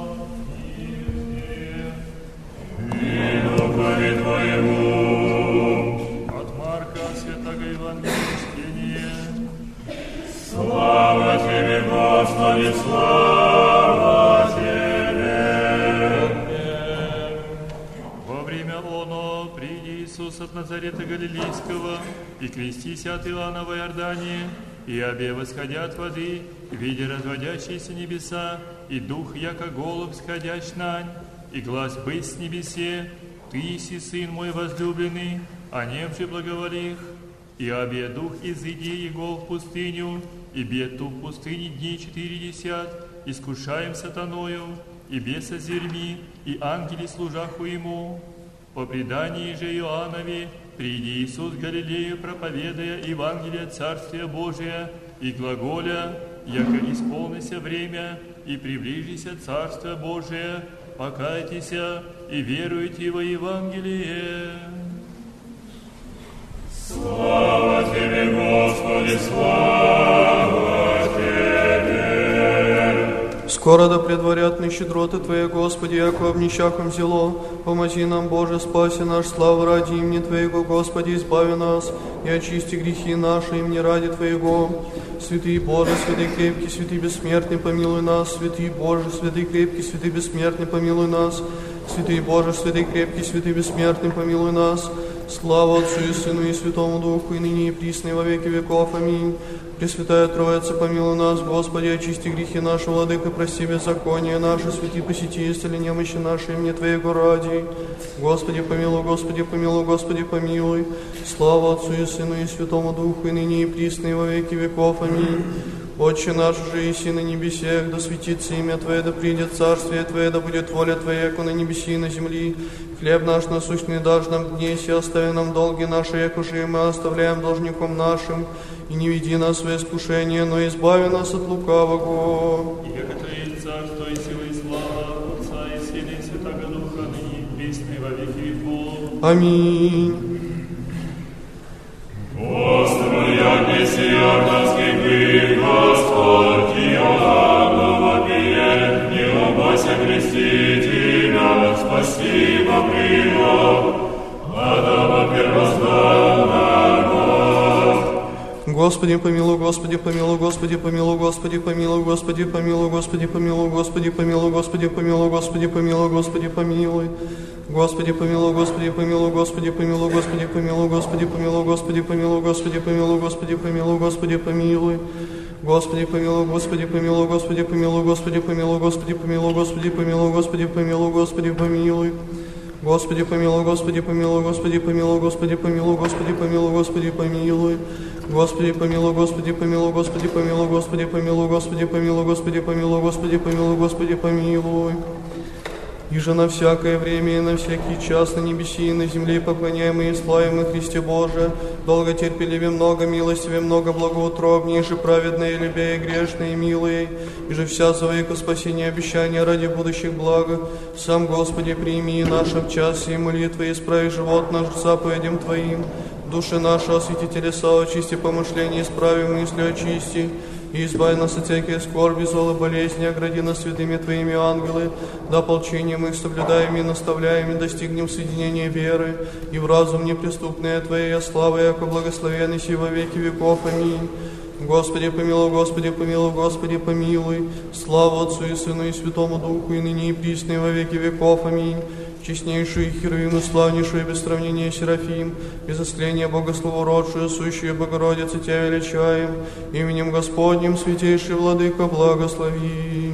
И духове Твоему. От Марка святого Евангелия чтение. Слава Тебе, Господи, слава Тебе! Во время оно приди Иисус от Назарета Галилейского, и крестись от Иоанна во Иордании, и обе восходя от воды, видя разводящиеся небеса, и дух, яко голубь, сходящ нань, и глас быть с небесе, Ты си Сын мой возлюбленный, о нем же благоволих. И обе дух изыди его в пустыню, и бед ту в пустыне дней четыредесят, искушаем сатаною, и беса зверьми, и ангели служаху ему. По предании же Иоаннове, приди Иисус в Галилею, проповедая Евангелие Царствия Божия, и глаголя, яко исполнися время, и приближися Царствие Божие, покайтесь и веруйте во Евангелие. Слава Тебе, Господи, слава Тебе! Скоро да предварят мы щедроты Твои, Господи, яко об нищахом зело. Помози нам, Боже, спаси наш, славу ради имени Твоего, Господи, избави нас, и очисти грехи наши, имени ради Твоего. Святый Боже, святый крепкий, святый бессмертный, помилуй нас. Святый Боже, святый крепкий, святый бессмертный, помилуй нас. Святый Боже, святый крепкий, святый бессмертный, помилуй нас. Слава Отцу и Сыну и Святому Духу, и ныне и присно, и во веки веков. Аминь. Пресвятая Троица, помилуй нас, Господи, очисти грехи наши, Владыка, прости беззаконие наше, святи, посети, исцели немощи наши, имени Твоего ради. Господи, помилуй, Господи, помилуй, Господи, помилуй. Слава Отцу и Сыну и Святому Духу, и ныне и присно, и во веки веков. Аминь. Отче наш же иси на небесех, да светится имя Твое, да придет царствие Твое, да будет воля Твоя, яко на небеси и на земли. Хлеб наш насущный дашь нам днесь, и остави нам долги наши, яко же и мы оставляем должником нашим. И не веди нас в искушение, но избави нас от лукавого. И яко Твое царство и сила и слава Отца и Сына и Святого Духа, ныне и присно, и во веки веков. Аминь. Господи, отнеси Иорданский крик, Господь, Иоанну вопие, не убойся крестить Тебя, спасибо прилог, Адама первозданного. Господи, помилуй, Господи, помилуй, Господи, помилуй, Господи, помилуй, Господи, помилуй, Господи, помилуй, Господи, помилуй, Господи, помилуй, Господи, помилуй, Господи, помилуй. Господи, помилуй, Господи, помилуй, Господи, помилуй, Господи, помилуй, Господи, помилуй, Господи, помилуй, Господи, помилуй, Господи, помилуй, Господи, помилуй. Господи, помилуй, Господи, помилуй, Господи, помилуй, Господи, помилуй, Господи, помилуй, Господи, помилуй, Господи, помилуй, Господи, помилуй. Господи, помилуй, Господи, помилуй, Господи, помилуй, Господи, помилуй, Господи, помилуй, Господи, помилуй. Господи, помилуй, Господи, помилуй, Господи, помилуй, Господи, помилуй, Господи, помилуй, Господи, помилуй, Господи, помилуй, Господи, помилуй. И же на всякое время и на всякий час на небеси и на земле поклоняемые и славимые Христе Боже, долготерпеливе, много милостиве, много благоутробнее, же праведные, любя и грешные, милые, и же вся за веку спасения обещания ради будущих благ. Сам, Господи, прими и наши в час и молитвы, исправи живот наш заповедям Твоим. Души наши освети телеса, очисти помышления, исправи мысли, очисти. И избави нас от всякой скорби, злой болезни, огради нас святыми Твоими ангелы, да ополчением их соблюдаем и наставляем, и достигнем соединения веры, и в разум неприступная Твоя слава, яко благословенный си во веки веков. Аминь. Господи, помилуй, Господи, помилуй, Господи, помилуй. Слава Отцу и Сыну и Святому Духу, и ныне и присно, и во веки веков. Аминь. Честнейшую Херувим и славнейшую без сравнения Серафим, без оскления Богословородшую, сущую Богородицу Тебя величаем, именем Господним, святейший Владыка, благослови.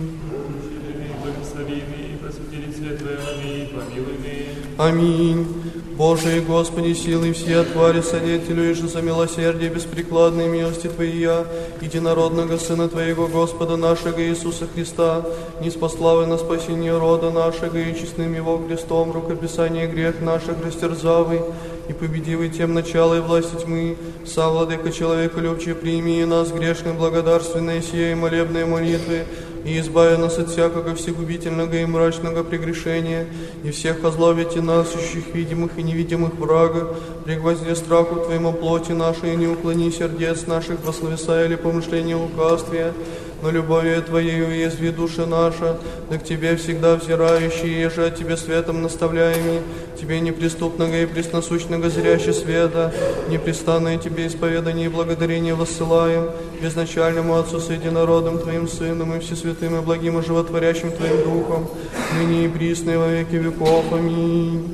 Благослови и просветили свет Твой, аминь, помилуй меня. Аминь. Боже и Господи, силы все твари содетелю, и же за милосердие беспрекладной милости Твоя, единородного Сына Твоего, Господа нашего Иисуса Христа, ниспославы на спасение рода нашего и честным Его крестом, рукописание грех наших растерзавый, и победивый тем начало и власти тьмы, сам, Владыка человека любче, прими и нас грешным благодарственные сие и молебные молитвы, и избави нас от всякого всегубительного и мрачного прегрешения, и всех озлобите нас, ищущих видимых и невидимых врага, пригвозди страху Твоему плоти нашей, и не уклони сердец наших во словеса или помышления лукавствия, но любовью Твоею язви душа наша, да к Тебе всегда взирающие, еже от Тебе светом наставляемые, Тебе неприступного и пресносущного зряще света, непрестанное Тебе исповедание и благодарение воссылаем, безначальному Отцу с единородным Твоим Сыном и всесвятым и благим и животворящим Твоим Духом, ныне и присно и во веки веков. Аминь.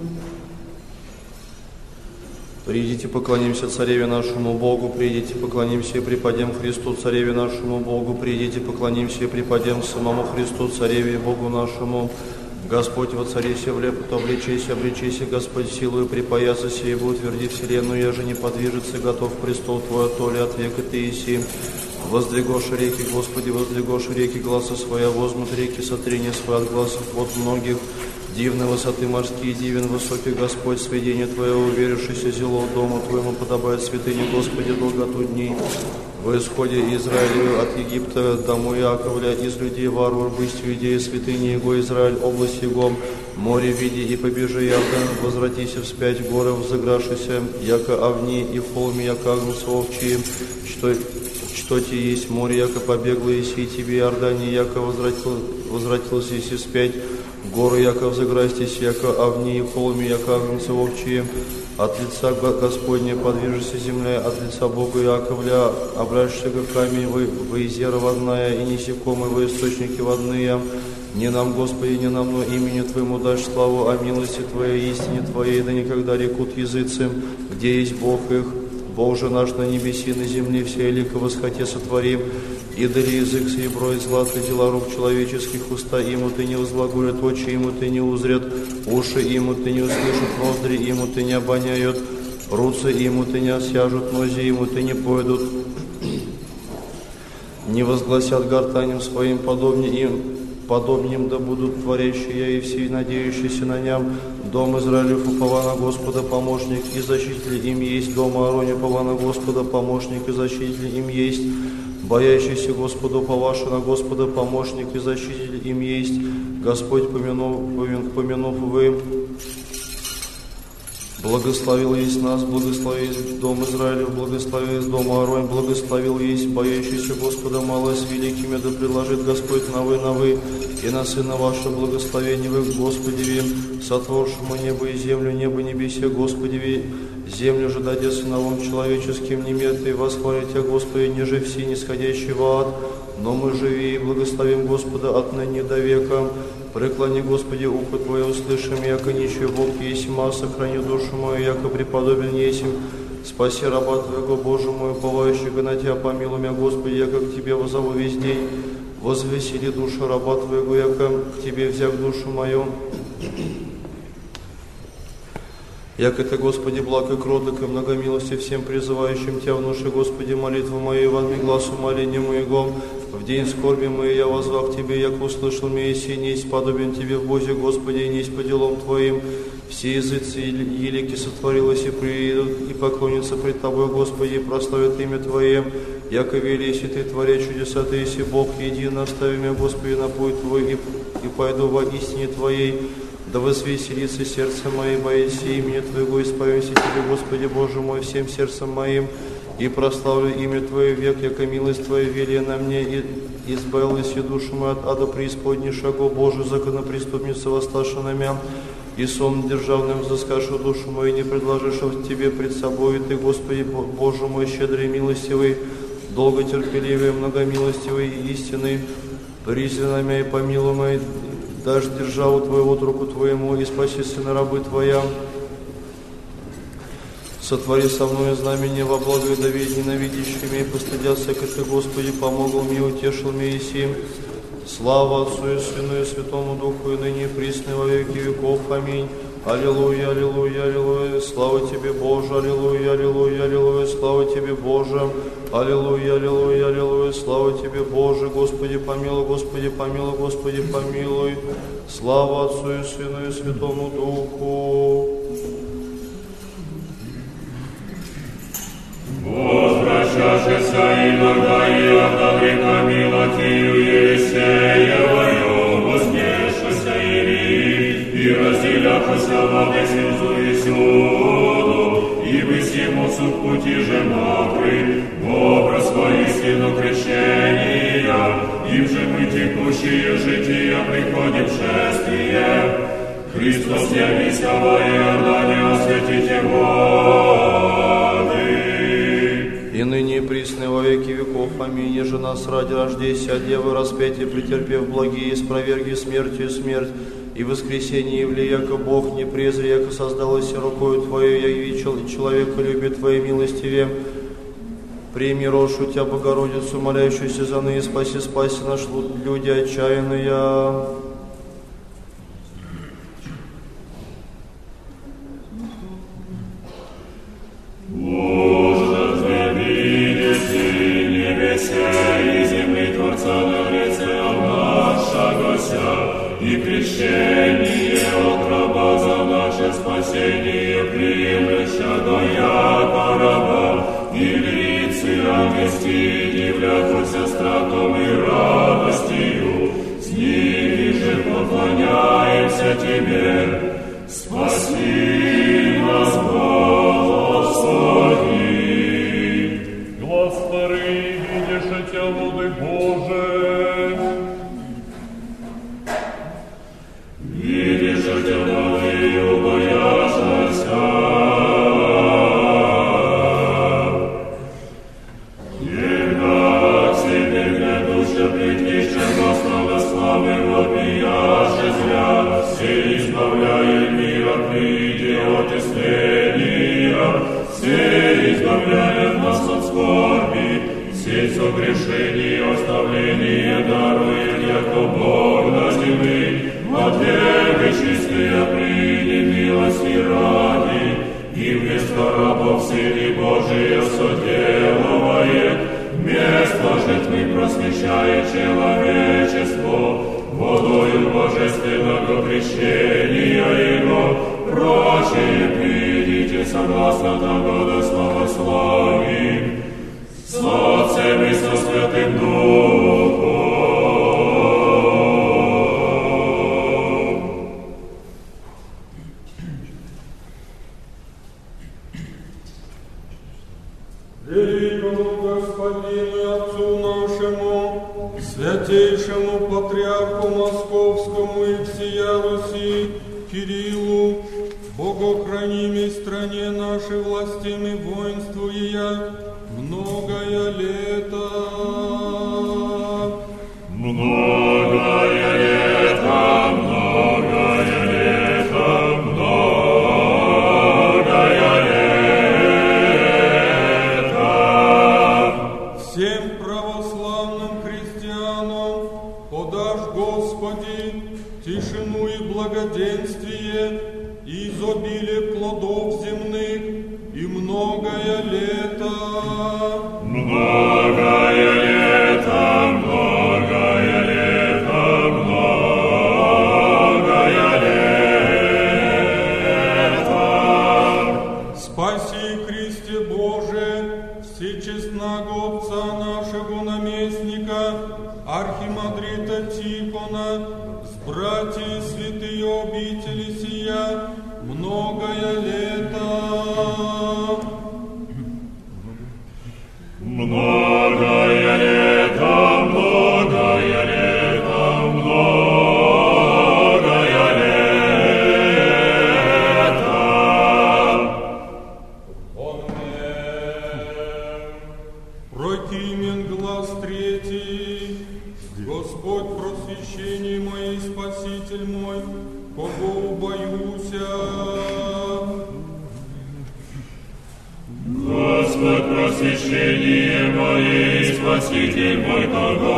Придите, поклонимся Цареве нашему Богу, придите, поклонимся и преподем Христу, Цареве нашему Богу, придите, поклонимся и преподем самому Христу, Цареве и Богу нашему. Господь, воцарися в лепоту, обличися, обличися, Господь, силою припояса сеебу, утверди вселенную, я же не подвижется, готов престол Твой, то ли от века Ты иси. Воздвигошь реки, Господи, воздвигошь реки, гласа своя, возмут реки, сотрение свое от глазов вот многих. Дивны высоты морские, дивен высокий Господь, сведение Твое, уверившийся зело дому Твоему, подобает святыне, Господи, долготу дней. В исходе Израилю от Египта, дому Иаковля, из людей варвар, быстью идеи святыни Его, Израиль, область Его, море види и побежи Иордан, возвратися вспять горы, взыгравшися, яко овни и в холме, яко агнцы овчие, что, что те есть море, яко побегло еси тебе, Иордане, яко возвратил, возвратился еси вспять, горы, яко взыграстись, яко овни и в холме, яко агнцы овчие, от лица Господня подвижется земля, от лица Бога Иаковля, обращайся к камень, вы, вы изера водная, и несекомы, вы источники водные. Не нам, Господи, не нам, но имени Твоему дашь славу, о милости Твоей, истине Твоей, да никогда рекут языцы, где есть Бог их. Бог же наш на небеси, на земле, все лико восхоте сотворим, и дали язык серебро и злато, дела рук человеческих, уста ему Ты не возглаголят, очи ему Ты не узрят, уши ему Ты не услышат, ноздри ему Ты не обоняют, руцы ему Ты не осяжут, нози ему Ты не пойдут, не возгласят гортанем своим подобнее им, подобним да будут творящие и все надеющиеся на ням. Дом Израилев упова на Господа помощник, и защититель им есть. Дом Аароне упова на Господа помощник, и защититель им есть. Боящийся Господу упова на Господа помощник, и защититель им есть. Господь, помянув, помянув вы, благословил есть нас, благословил есть дом Израилев, благословил есть дом Аарон, благословил есть боящийся Господа малое с великими, да предложит Господь на вы, на вы, и на Сына ваше благословение вы, Господи, сотворшему небо и землю, небо небесе, Господи, землю же даде сыновом человеческим немет, и восхвалить Тебя, Господи, ниже все нисходящий в ад, но мы живи и благословим Господа отныне до века. Преклони, Господи, ухо Твое услышим, яко ничего Бог есть, ма, сохрани душу мою, яко преподобен есим. Спаси раба Твоего, Боже мой, уповающего на Тебя, помилуй меня, Господи, яко к Тебе возову весь день. Возвесели душу раба Твоего, яко к Тебе взяв душу мою. Яко Ты, Господи, благ и кроток, и многомилости всем призывающим Тебя, внуши, Господи, молитву мою, и возьми глаз умоления моего. В день скорби моей я возвал к Тебе, яко услышал меня, и несть подобен Тебе в Бозе, Господи, и несть по делам Твоим. Все языцы елики сотворилось, и приедут, и поклонятся пред Тобой, Господи, и прославят имя Твое. Яко вели, если Ты, творя чудеса, Ты, если Бог един, остави меня, Господи, на путь Твой, и, и пойду во истине Твоей. Да возвеселится сердце мое, боясь имени Твоего, исповемся Тебе, Господи, Боже мой, всем сердцем моим, и прославлю имя Твое век, яко милость Твоя велия на мне, и избавилась и душу мою от ада преисподней шагов Божию, законопреступница восставшая на мя, и сон державным взыскашу душу мою, не предложишь Тебе пред собой, и Ты, Господи, Боже мой, щедрый, милостивый, долготерпеливый, многомилостивый и истинный, призван на меня и помилуй мой, дашь державу Твою от руку Твоему, и спаси сына рабы Твоя. Сотвори со мною знамение во благо и доведь ненавидящими, и постыдятся, как Ты, Господи, помогал мне, утешил меня и сим. Слава Отцу и Сыну и Святому Духу, и ныне и присно, и во веки веков. Аминь. Аллилуйя, аллилуйя, аллилуйя, слава Тебе, Боже, аллилуйя, аллилуйя, аллилуйя, слава Тебе, Боже, аллилуйя, аллилуйя, аллилуйя, слава Тебе, Боже, Господи, помилуй, Господи, помилуй, Господи, помилуй, слава Отцу и Сыну и Святому Духу. Возвращайся Радуйся иногда и отдаври милостью Елисеевою, вознесшися Ири, и разделяхася воды слезу и сюду, и быть ему суд пути же мокрый, образ воистину крещения, им же мы текущие жития приходим шествие. Христос явися во Иордане, осветите воды. И ныне и присно во веки веков. Аминь. Еже нас ради рождейся, Девы распятия, претерпев благие, испроверги смертью смерть, и воскресение явли, яко Бог не презри, яко создалось рукою Твою, яви человека любит Твоей милостиве. Прими рошу Тебя, Богородицу, молящуюся за ныне, спаси, спаси наш люди отчаянные. И крещение от раба за наше спасение, приемлющего яко раба, и лицы огнести, дивляхуся страхом и радостью, с ними же поклоняемся Тебе, спаси нас, Господи. Глаз старый, видишь, Отя воды Божие, видишь, Отя воды, убояшься. Егда к себе грядуща предвеща Господа славы вопияше зря, все избавляет мир от ныне от исцеления, все избавляет нас от скорби, все согрешения, оставление дарует, яко Бог на земле. От века чистые приди милости ради, и вместо рабов Сыне Божия соделывает, вместо жертвы просвещает человечество, водою божественного крещения Его, прочие придите согласно того да славословим, с Отцем и со Святым Духом. Великому Господину и Отцу нашему, святейшему Патриарху Московскому и всея Руси, Кириллу, богохранимой стране нашей, властям и воинствуя, многое лето. Многое лето, многое лето, многое лето. Всем православным христианам подашь, Господи, тишину и благоденствие, и изобилие плодов земных, и многое лето. Многое лето, многое лето, многое лето. Спаси, Христе Боже, всечестного Отца нашего наместника, архимандрита Тихона, с братьями святые обители сия, многое лето. Многое лето, многое лето, многое лето. Прокимен глаз третий, Господь просвещение мое и Спаситель мой, кого убоюся. Господь просвещение мое и Спаситель мой, кого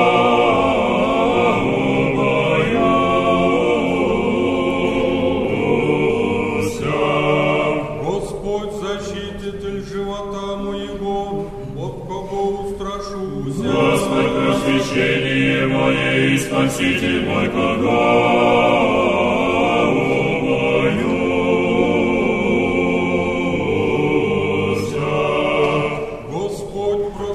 убоюся. Господь защититель живота моего, от кого устрашуся. Господь просвещение мое и Спаситель мой, кого Господь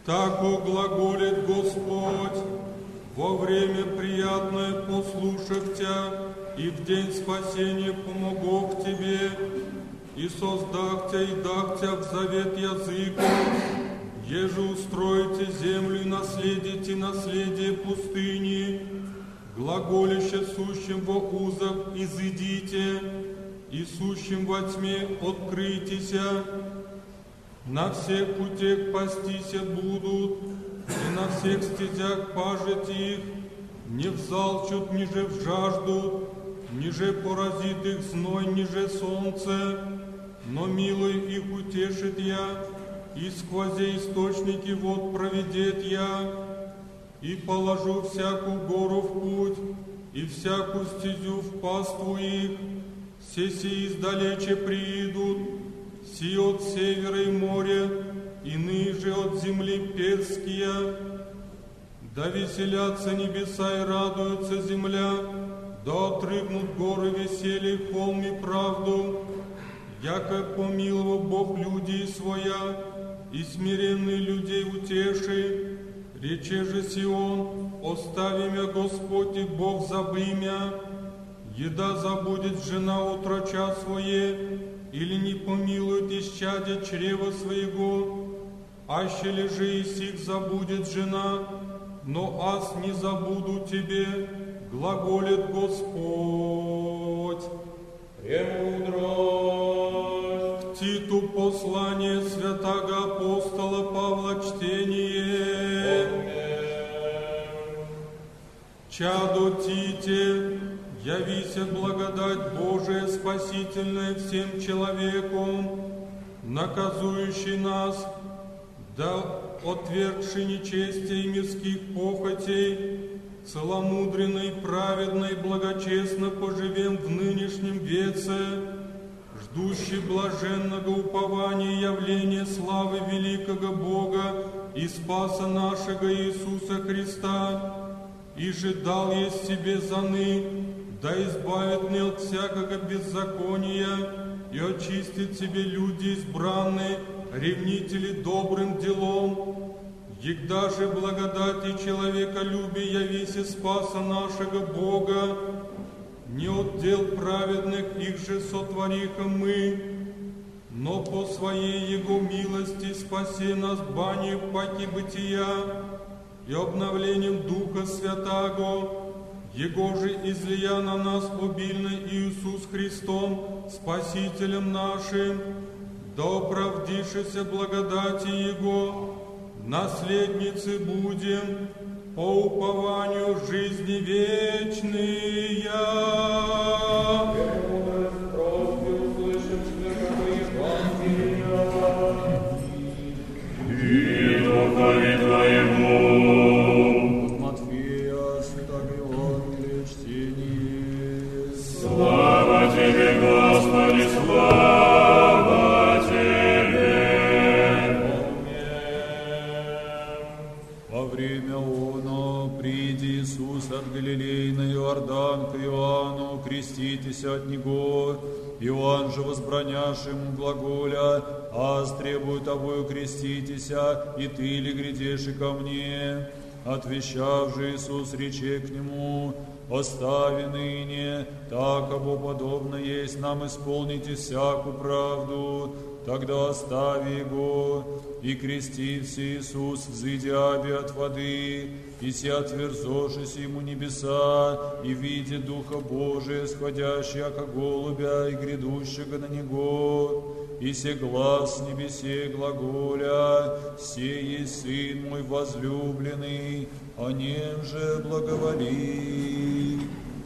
Тако глаголит Господь, во время приятное послушав Тя, и в день спасения помогох Тебе, и создах Тя, и дах Тя в завет языков, еже устроите землю и наследите наследие пустыни, глаголище сущим во узах изыдите, и сущим во тьме открытися, на всех путях пастися будут, и на всех стезях пажить их, не взалчут, ниже в жажду, ниже поразит их зной, ниже солнце, но милый их утешит я, и сквозе источники вод проведет я, и положу всякую гору в путь, и всякую стезю в паству их, все сии издалече приидут, сии от севера и моря, иные же от земли перские. Да веселятся небеса и радуются земля, да отрыгнут горы веселье, холм и правду, яко помиловал Бог людей своя, и смиренные людей утеши. Рече же Сион, остави мя, Господь, и Бог забы мя, еда забудет жена утрача свое, или не помилует исчадие чрева своего, аще ли же и сих забудет жена, но аз не забуду тебе, глаголит Господь. Премудрость. К Титу послание святаго апостола Павла чтение. Чадо Тите, явися благодать Божия спасительная всем человеком, наказующий нас, да отвергши нечестие и мирских похотей, целомудренно и праведно и благочестно поживем в нынешнем веце, ждущий блаженного упования явления славы великого Бога и Спаса нашего Иисуса Христа, и же дал есть себе заны, да избавит не от всякого беззакония и очистит себе люди избранные, ревнители добрым делом. Егда же благодати человеколюбия явися Спаса нашего Бога, не от дел праведных их же сотворихом мы, но по своей Его милости спаси нас банью паки бытия и обновлением Духа Святаго, Его же излия на нас обильно Иисус Христом, Спасителем нашим, да оправдишися благодати Его, наследницы будем по упованию жизни вечной. И духове Твоему. Матфея, Святого Евангелия, чтение. Слава Тебе, Господи, слава Тебе. Во время оно, приди Иисус от Галилеи на Иордан к Иоанну, креститесь от Него. Иоанн же возбраняшь ему глаголя, аз требую тобою креститеся, и ты ли грядешь и ко мне? Отвещав же Иисус, рече к нему, остави ныне, так обо подобно есть нам исполните всякую правду, тогда остави его, и крестився Иисус, взыдя обе от воды, и се отверзошись ему небеса, и видя Духа Божия, сходящий яко голубя, и грядущего на него, и се глас с небесе глаголя, сей есть Сын мой возлюбленный, о нем же благоволи.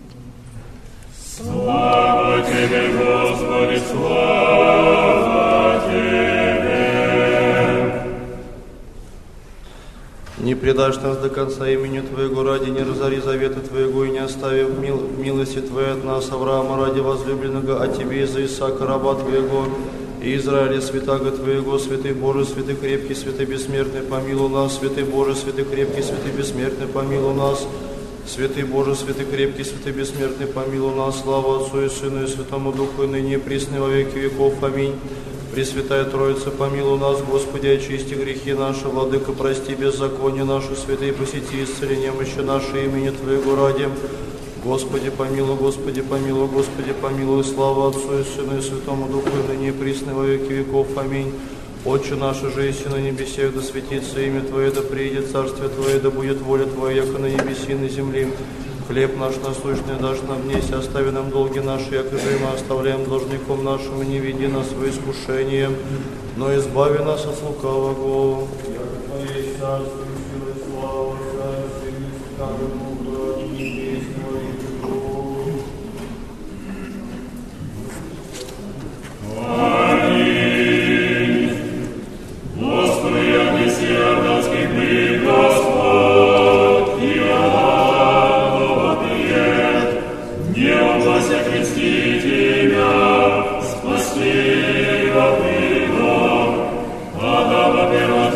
Слава Тебе, Господи, слава Тебе! Не предашь нас до конца имени Твоего ради, не разори завета Твоего и не остави в мил, милости Твоей от нас, Авраама, ради возлюбленного, о Тебе и за Исаака, раба Твоего, и Израиля, святаго Твоего, святый Боже, святый крепкий, святый бессмертный, помилуй нас, святый Боже, святый крепкий, святый бессмертный, помилуй нас, святый Боже, святый крепкий, святый бессмертный, помилуй нас, слава Отцу и Сыну и Святому Духу, и ныне и присно во веки веков. Аминь. Пресвятая Троица, помилуй нас, Господи, очисти грехи наши, Владыка, прости беззаконие наши, святые, посети исцеление мощи нашей имени Твоего ради. Господи, помилуй, Господи, помилуй, Господи, помилуй, слава Отцу и Сыну и Святому Духу, и ныне и присно во веки веков. Аминь. Отче наш, же еси на небесех, да светится имя Твое, да приидет царствие Твое, да будет воля Твоя, яко на небеси и на земле. Хлеб наш насущный дашь нам днесь, остави нам долги наши, яко же мы оставляем должником нашим, и не веди нас в искушение, но избави нас от лукавого. Яко Твое есть царство, сила и слава, Отца и Сына и Святого Духа, и небесного и веков. Аминь. Господи, отнеси иорданский плит, Господь, Иоанн, не облася крестить имя, спасли его, Адама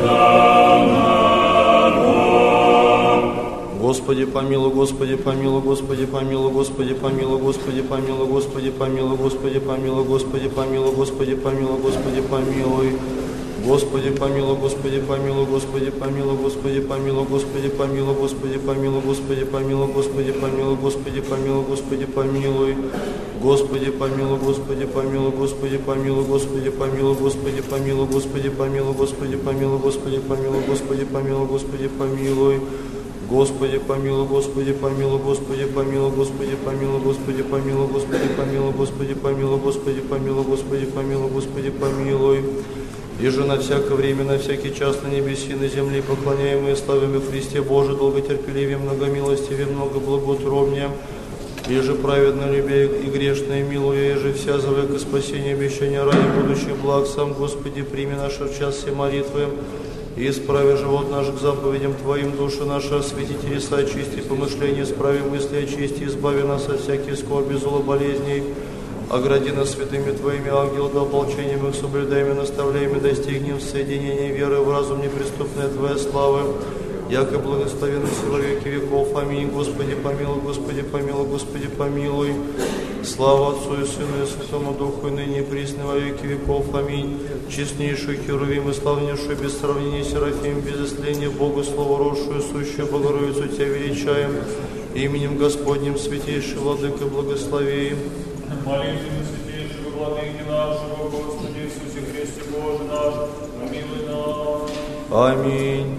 первозданного. Господи, помилуй, Господи, помилуй, Господи, помилуй, Господи, помилуй, Господи, помилуй, Господи, помилуй, Господи, помилуй, Господи, помилуй, Господи, помилуй, Господи, помилуй. Господи, помилуй, Господи, помилуй, Господи, помилуй, Господи, помилуй, Господи, помилуй, Господи, помилуй, Господи, помилуй, Господи, помилуй, Господи, помилуй, Господи, помилуй. Господи, помилуй, Господи, помилуй, Господи, помилуй, Господи, помилуй, Господи, помилуй, Господи, помилуй, Господи, помилуй, Господи, помилуй, Господи, помилуй, Господи, помилуй. Господи, помилуй, Господи, помилуй, Господи, помилуй, Господи, помилуй, Господи, помилуй, Господи, помилуй, Господи, помилуй, Господи, помилуй, Господи, помилуй, Господи, помилуй. И же на всякое время, на всякий час на небеси и на земле поклоняемые и славим в Христе Боже, долготерпеливее, многомилостивее, много благоутробнее, и же праведно любя и грешное милуя, и же вся за века спасения обещания ради будущих благ, сам Господи, прими наши в час все молитвы, и исправи живот наш к заповедям Твоим, души наши освети, телеса очисти, помышления исправи, мысли очисти, избави нас от всяких скорби, зла, болезней. Огради нас святыми Твоими ангелами, да ополчением их соблюдаем и наставляем, и достигнем соединения веры в разум неприступной Твоей славы, яко благословенный во веки веков. Аминь. Господи, помилуй, Господи, помилуй, Господи, помилуй. Слава Отцу и Сыну и Святому Духу, и ныне и присно во веки веков. Аминь. Честнейший Херувим и славнейший без сравнения Серафим, без исления Богу Слово росшую, сущую Богородицу Тебя величаем, именем Господним святейший Владыка благослови. Молитвы на святейшего Владыки нашего, Господи Иисусе Христе Боже наш, помилуй нас. Аминь.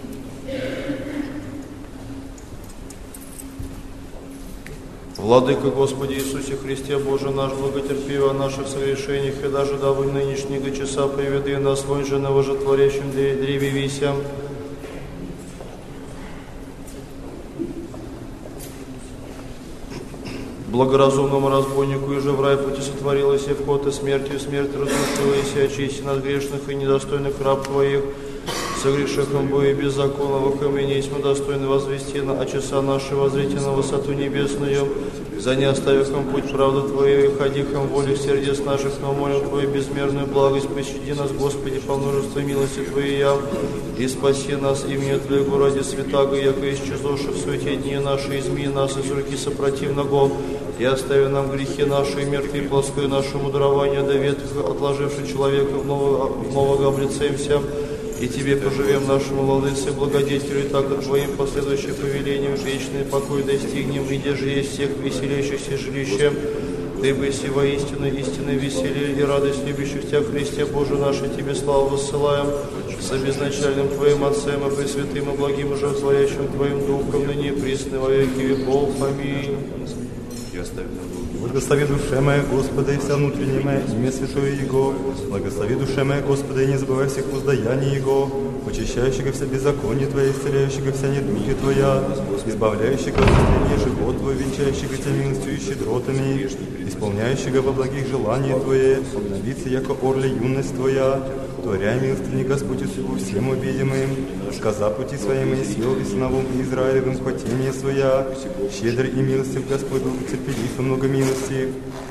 Владыка Господи Иисусе Христе Боже наш, благотерпи о наших согрешениях, и даже дабы нынешнего часа приведи нас воньше на вожетворящем древе вися. Благоразумному разбойнику и же в рай пути сотворилась, и вход и смертью, и смерть разрушилась, и очисти нас грешных и недостойных раб Твоих, согрешившим бою без закона, во камне мы достойны возвести на а часа наши воззрите на высоту небесную, за не оставившим путь правды Твоей, и ходихом волю сердец наших, но молим Твою безмерную благость, пощади нас, Господи, по множеству милости Твоей, и спаси нас именем Твоего ради святаго, яко исчезавши в суете дни наши, изми нас из руки сопротивного, и остави нам грехи наши, и мертвые плоское наше мудрование, до ветхого отложивши человека в нового, в нового облицаемся, и Тебе поживем нашему владыце, благодетелю, и так от Твоим последующим повелением вечный покой достигнем, и где же есть всех веселящихся жилищем, Ты бы си воистину истинное веселье и радость любящих Тебя, Христе Боже наше, Тебе славу воссылаем, с обезначальным Твоим Отцем и Пресвятым и благим и животворящим Твоим Духом, ныне и присно во веки веков. Аминь. Благослови душе моя, Господа, и вся внутренняя моя, имя святое Его. Благослови душе моя, Господа, и не забывай всех воздаяний Его, очищающего вся беззаконие Твое, исцеляющего вся недуги Твоя, избавляющего от застения живот Твой, венчающего Тебя милостью и щедротами, исполняющего во благих желания Твое, обновиться, яко орля юность Твоя, творяй милостыни Господь усему всем увидимым, сказа пути своим и сил и сыновом Израилевым хотение своя, щедрый и милостив Господь, терпелив и много милости,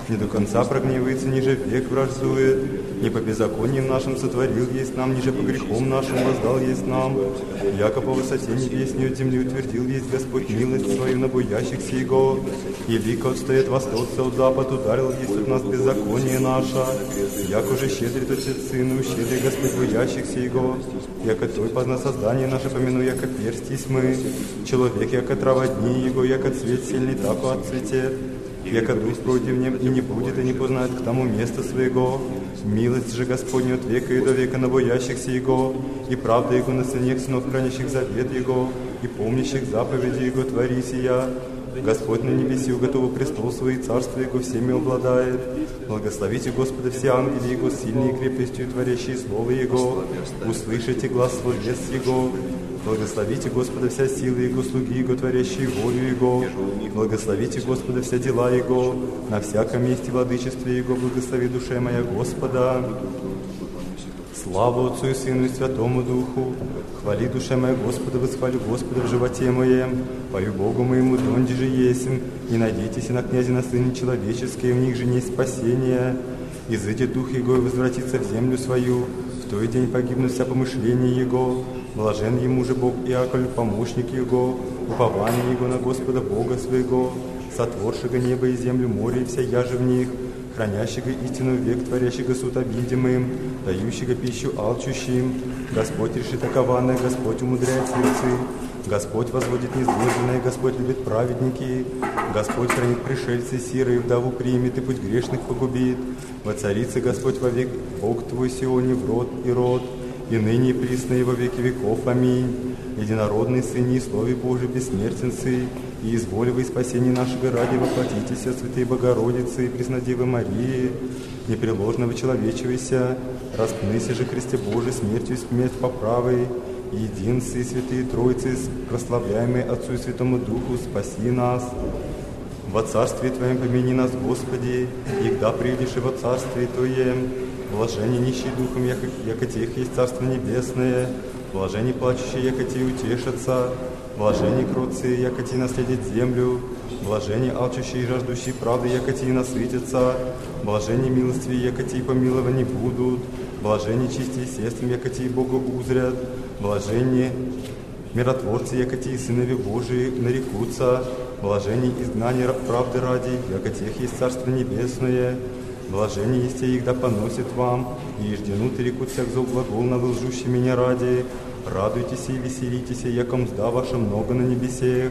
не до конца прогневается, ниже век враждует, не по беззакониям нашим сотворил есть нам, ниже по грехом нашим воздал есть нам, яко по высоте небесней от земли утвердил есть Господь милость свою на боящихся Его, и лико отстоит восток от запад, ударил есть от нас беззаконие наше, яко же щедрит Отец Сыну, щедрый Господь боящихся Его, яко Той позна создание наше помяну, яко перстись мы, человек, яко трава дни Его, яко цвет сильный, тако отцветет, яко дух пройдет в нем и не будет, и не познает к тому места своего. Милость же Господня от века и до века на боящихся Его, и правда Его на сынах сынов, хранящих завет Его, и помнящих заповеди Его твори сия. Господь на небеси уготовил престол свой, царство Его всеми обладает. Благословите Господа все ангели Его, сильные крепостью творящие слово Его. Услышите глаз свой вес Его. Благословите Господа вся сила Его, слуги Его, творящие волю Его. Благословите Господа вся дела Его, на всяком месте владычестве Его. Благослови душе моя Господа. Слава Отцу и Сыну и Святому Духу. Хвали душе моя Господа, восхвалю Господа в животе моем. Пою Богу моему, донде же есмь. Не надейтесь на князя, на Сыне человеческие, в них же есть спасение. Изыдет дух Его и возвратится в землю свою. В той день погибнут вся помышления Его. Блажен ему же Бог Иаков, помощник Его, упование Его на Господа Бога своего, сотворшего небо и землю, море и вся яже в них, хранящего истину век, творящего суд обидимым, дающего пищу алчущим. Господь решит окованное, Господь умудряет сердцы, Господь возводит незложенное, Господь любит праведники, Господь хранит пришельцы сиры, и вдову примет, и путь грешных погубит. Воцарится Господь вовек, Бог твой Сионе, в род и род, и ныне и присно и во веки веков. Аминь. Единородный Сын и Слове Божий, бессмертен Сын, и изволивай спасение нашего ради воплотитесь от Святой Богородицы и Преснодевы Марии, непреложного человечевайся, распнися же Христе Божий смертью и смерть по правой, единцы и святые Троицы, прославляемые Отцу и Святому Духу, спаси нас. Во Царстве Твоем помяни нас, Господи, егда придешь и во Царстве Твоем. Блажение нищие духом, яко, яко тех есть Царство Небесное, блажение плачущие, яко те утешатся, блажение кротцы, яко те наследят землю, блажение алчущие и жаждущие правды, яко те насытятся, блажение милостивые, яко те помилованы будут, блажение чистые сестам, яко те Бога узрят, блажение миротворцы, яко те сынови Божии нарекутся, блажение изгнания правды ради, яко тех есть Царство Небесное. Блажение есть те, их да поносит вам, и ежденут и рекут всяк зол глагол на лжущий меня ради. Радуйтесь и веселитесь, яко мзда ваша много на небесех.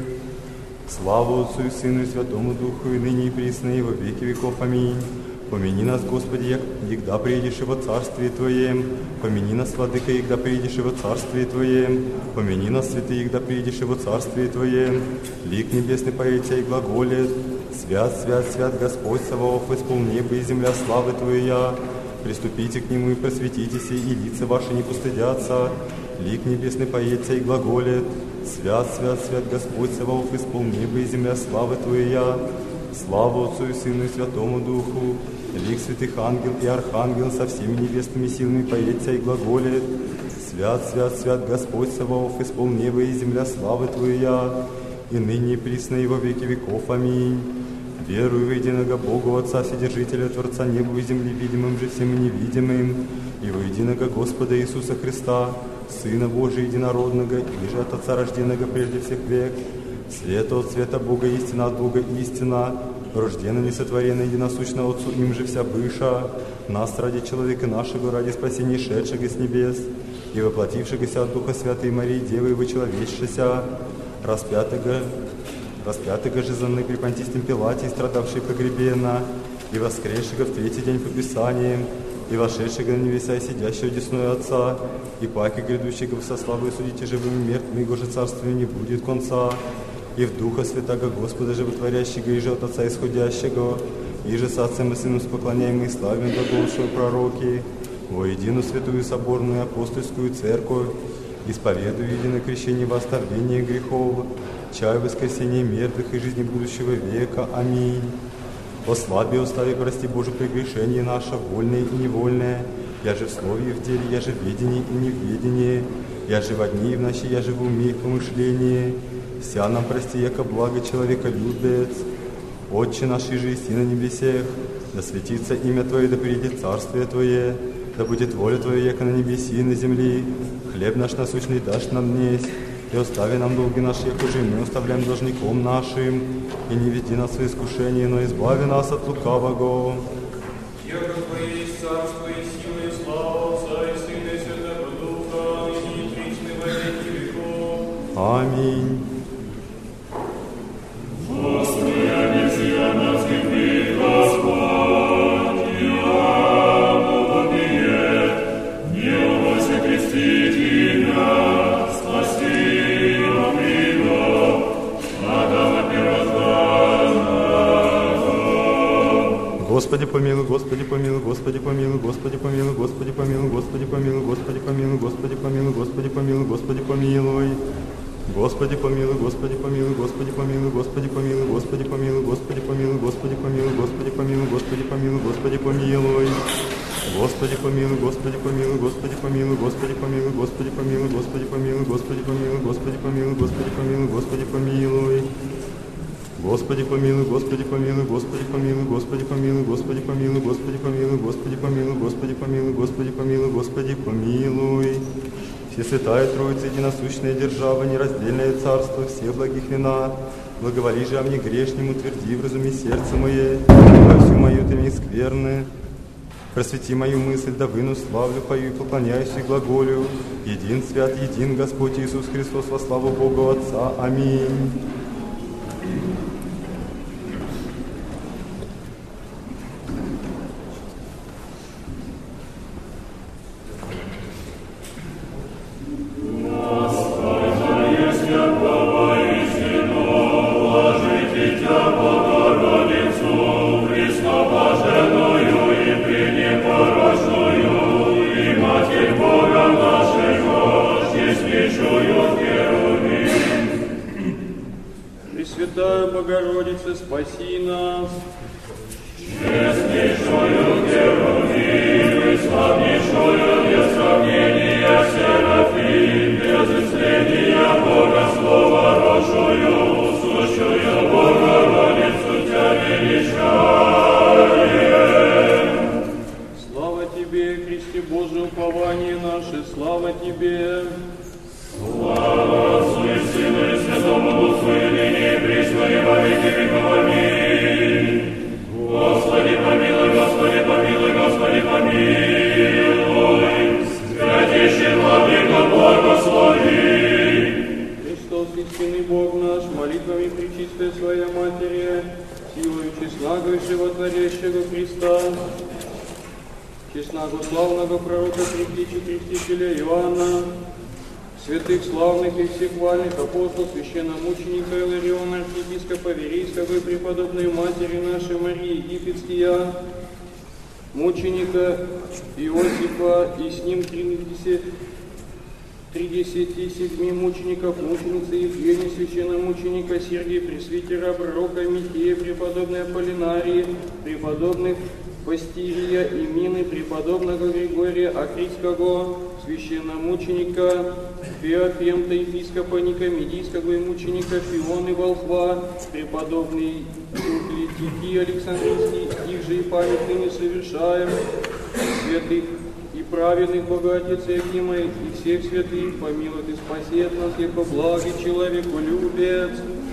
Слава Отцу и Сыну и Святому Духу, и ныне и присно, и во веки веков. Аминь. Помяни нас, Господи, егда приедешь и во Царствие Твоем. Помяни нас, Владыка, егда приедешь и во Царствие Твоем. Помяни нас, святые, егда приедешь и во Царствие Твоем. Лик небесный поэция и глаголет. Свят, свят, свят Господь Саваоф, исполни небо и земля славы Твоя. Приступите к Нему и просветитесь, и лица ваши не пустыдятся. Лик небесный поэция и глаголет. Свят, свят, свят Господь Саваоф, исполни небо и земля славы Твоя. Слава Отцу и Сыну и Святому Духу. Лик святых ангел и архангел со всеми небесными силами поэция и глаголет. Свят, свят, свят Господь Саваоф, исполни небо и земля славы Твоя. И ныне и присно и во веки веков. Аминь. Верую в единого Бога, Отца, Вседержителя, Творца неба и земли, видимым же всем и невидимым, и во единого Господа Иисуса Христа, Сына Божия единородного, и же от Отца рожденного прежде всех век, света от света Бога истина, от Бога истина, рожденно несотворенно единосущно Отцу, им же вся быша, нас ради человека нашего, ради спасения шедшего с небес, и воплотившегося от Духа Святой Марии, Девы и вычеловечшися, распятого, распятого же за мной при Понтистем Пилате, и страдавший погребенно, и воскресшего в третий день по Писаниям, и вошедшего на небеса, и сидящего десную Отца, и паки грядущего со славой судите живым и мертвым, его же царствию не будет конца, и в Духа Святаго Господа животворящего, и же от Отца исходящего, и же с Отцем и Сыном споклоняемый и славим глаголшего пророки, во единую святую соборную апостольскую церковь, исповедую единое крещение во оставление грехов, чаю воскресения мертвых и жизни будущего века. Аминь. Ослаби, остави, прости, Боже, прегрешение наше, вольное и невольное, я же в слове и в деле, я же в ведении и не в ведении, я же во дни и в ночи, я же в уме и в помышлении. Вся нам прости, яко благо человека любец. Отче наш, и же и на небесех, Да светится имя Твое, да придет царствие Твое, да будет воля Твоя, яко на небеси и на земли. Хлеб наш насущный дашь нам днесь, и остави нам долги наши, яко же мы оставляем должником нашим, и не веди нас в искушение, но избави нас от лукавого. Яко Твое есть царство и сила и слава Отца и Сына и Святого Духа, ныне и присно во веки веков. Аминь. Господи, Мессия нас кипит, Господь, Иоанну вопиет, не увози крестить Тебя, спаси нам Его, Адама первозданного. Господи помилуй, Господи помилуй, Господи помилуй, Господи помилуй, Господи помилуй, Господи помилуй, Господи помилуй, Господи помилуй, Господи помилуй, Господи помилуй. Господи помилуй, Господи помилуй, Господи помилуй, Господи помилуй, Господи помилуй, Господи помилуй, Господи помилуй, Господи помилуй, Господи помилуй, Господи помилуй. Господи помилуй, Господи помилуй, Господи помилуй, Господи помилуй, Господи помилуй, Господи помилуй, Господи помилуй, Господи помилуй, Господи помилуй, Господи помилуй. Господи помилуй, Господи помилуй, Господи помилуй, Господи помилуй, Господи помилуй, Господи помилуй, Господи помилуй, Господи помилуй, Господи помилуй, Господи помилуй. Всесвятая Троица, единосущная держава, нераздельное царство, всех благих вина, благоволи же о мне грешнему, утверди в разуме сердце мое, во всю мою ты мне скверны. Просвети мою мысль, да выну славлю пою и поклоняюсь и глаголю. Един свят, един Господь Иисус Христос, во славу Бога Отца. Аминь. Пресвятая Богородица, спаси нас. Честнейшую Херувим, славнейшую без сравнения Серафим, без исцеления Бога Слова рожую, сущую Богородицу Тебя величаем. Слава Тебе, Христе Божие упование наше, слава Тебе. Слава Отцу и Сыну и Святому Духу, и ныне и присно и во веки веков. Аминь. Господи помилуй, Господи помилуй, Господи помилуй. Святейший Владыко, благослови. Христос, истинный Бог наш, молитвами пречистой Своей Матери, силою честного и животворящего Христа, честного славного пророка Предтечи Крестителя Иоанна, святых славных и всехвальных апостолов, священномученика Илариона, архиепископа Верейского и преподобной Матери нашей Марии Египетския, мученика Иосифа и с ним тридцати седьми мучеников, мученицы Евгения, священномученика Сергия, пресвитера, пророка Михея, преподобной Аполлинарии, преподобных Пастирия и Мины, преподобного Григория Акритского, священномученика Феофемта, епископа Никомедийского и мученика Фионы Волхва, преподобный Евклетики Александрийский, их же и памятными совершаем, святых и праведных Богатец Якима и всех святых, помилует и спасет нас, яко благий человеку любец.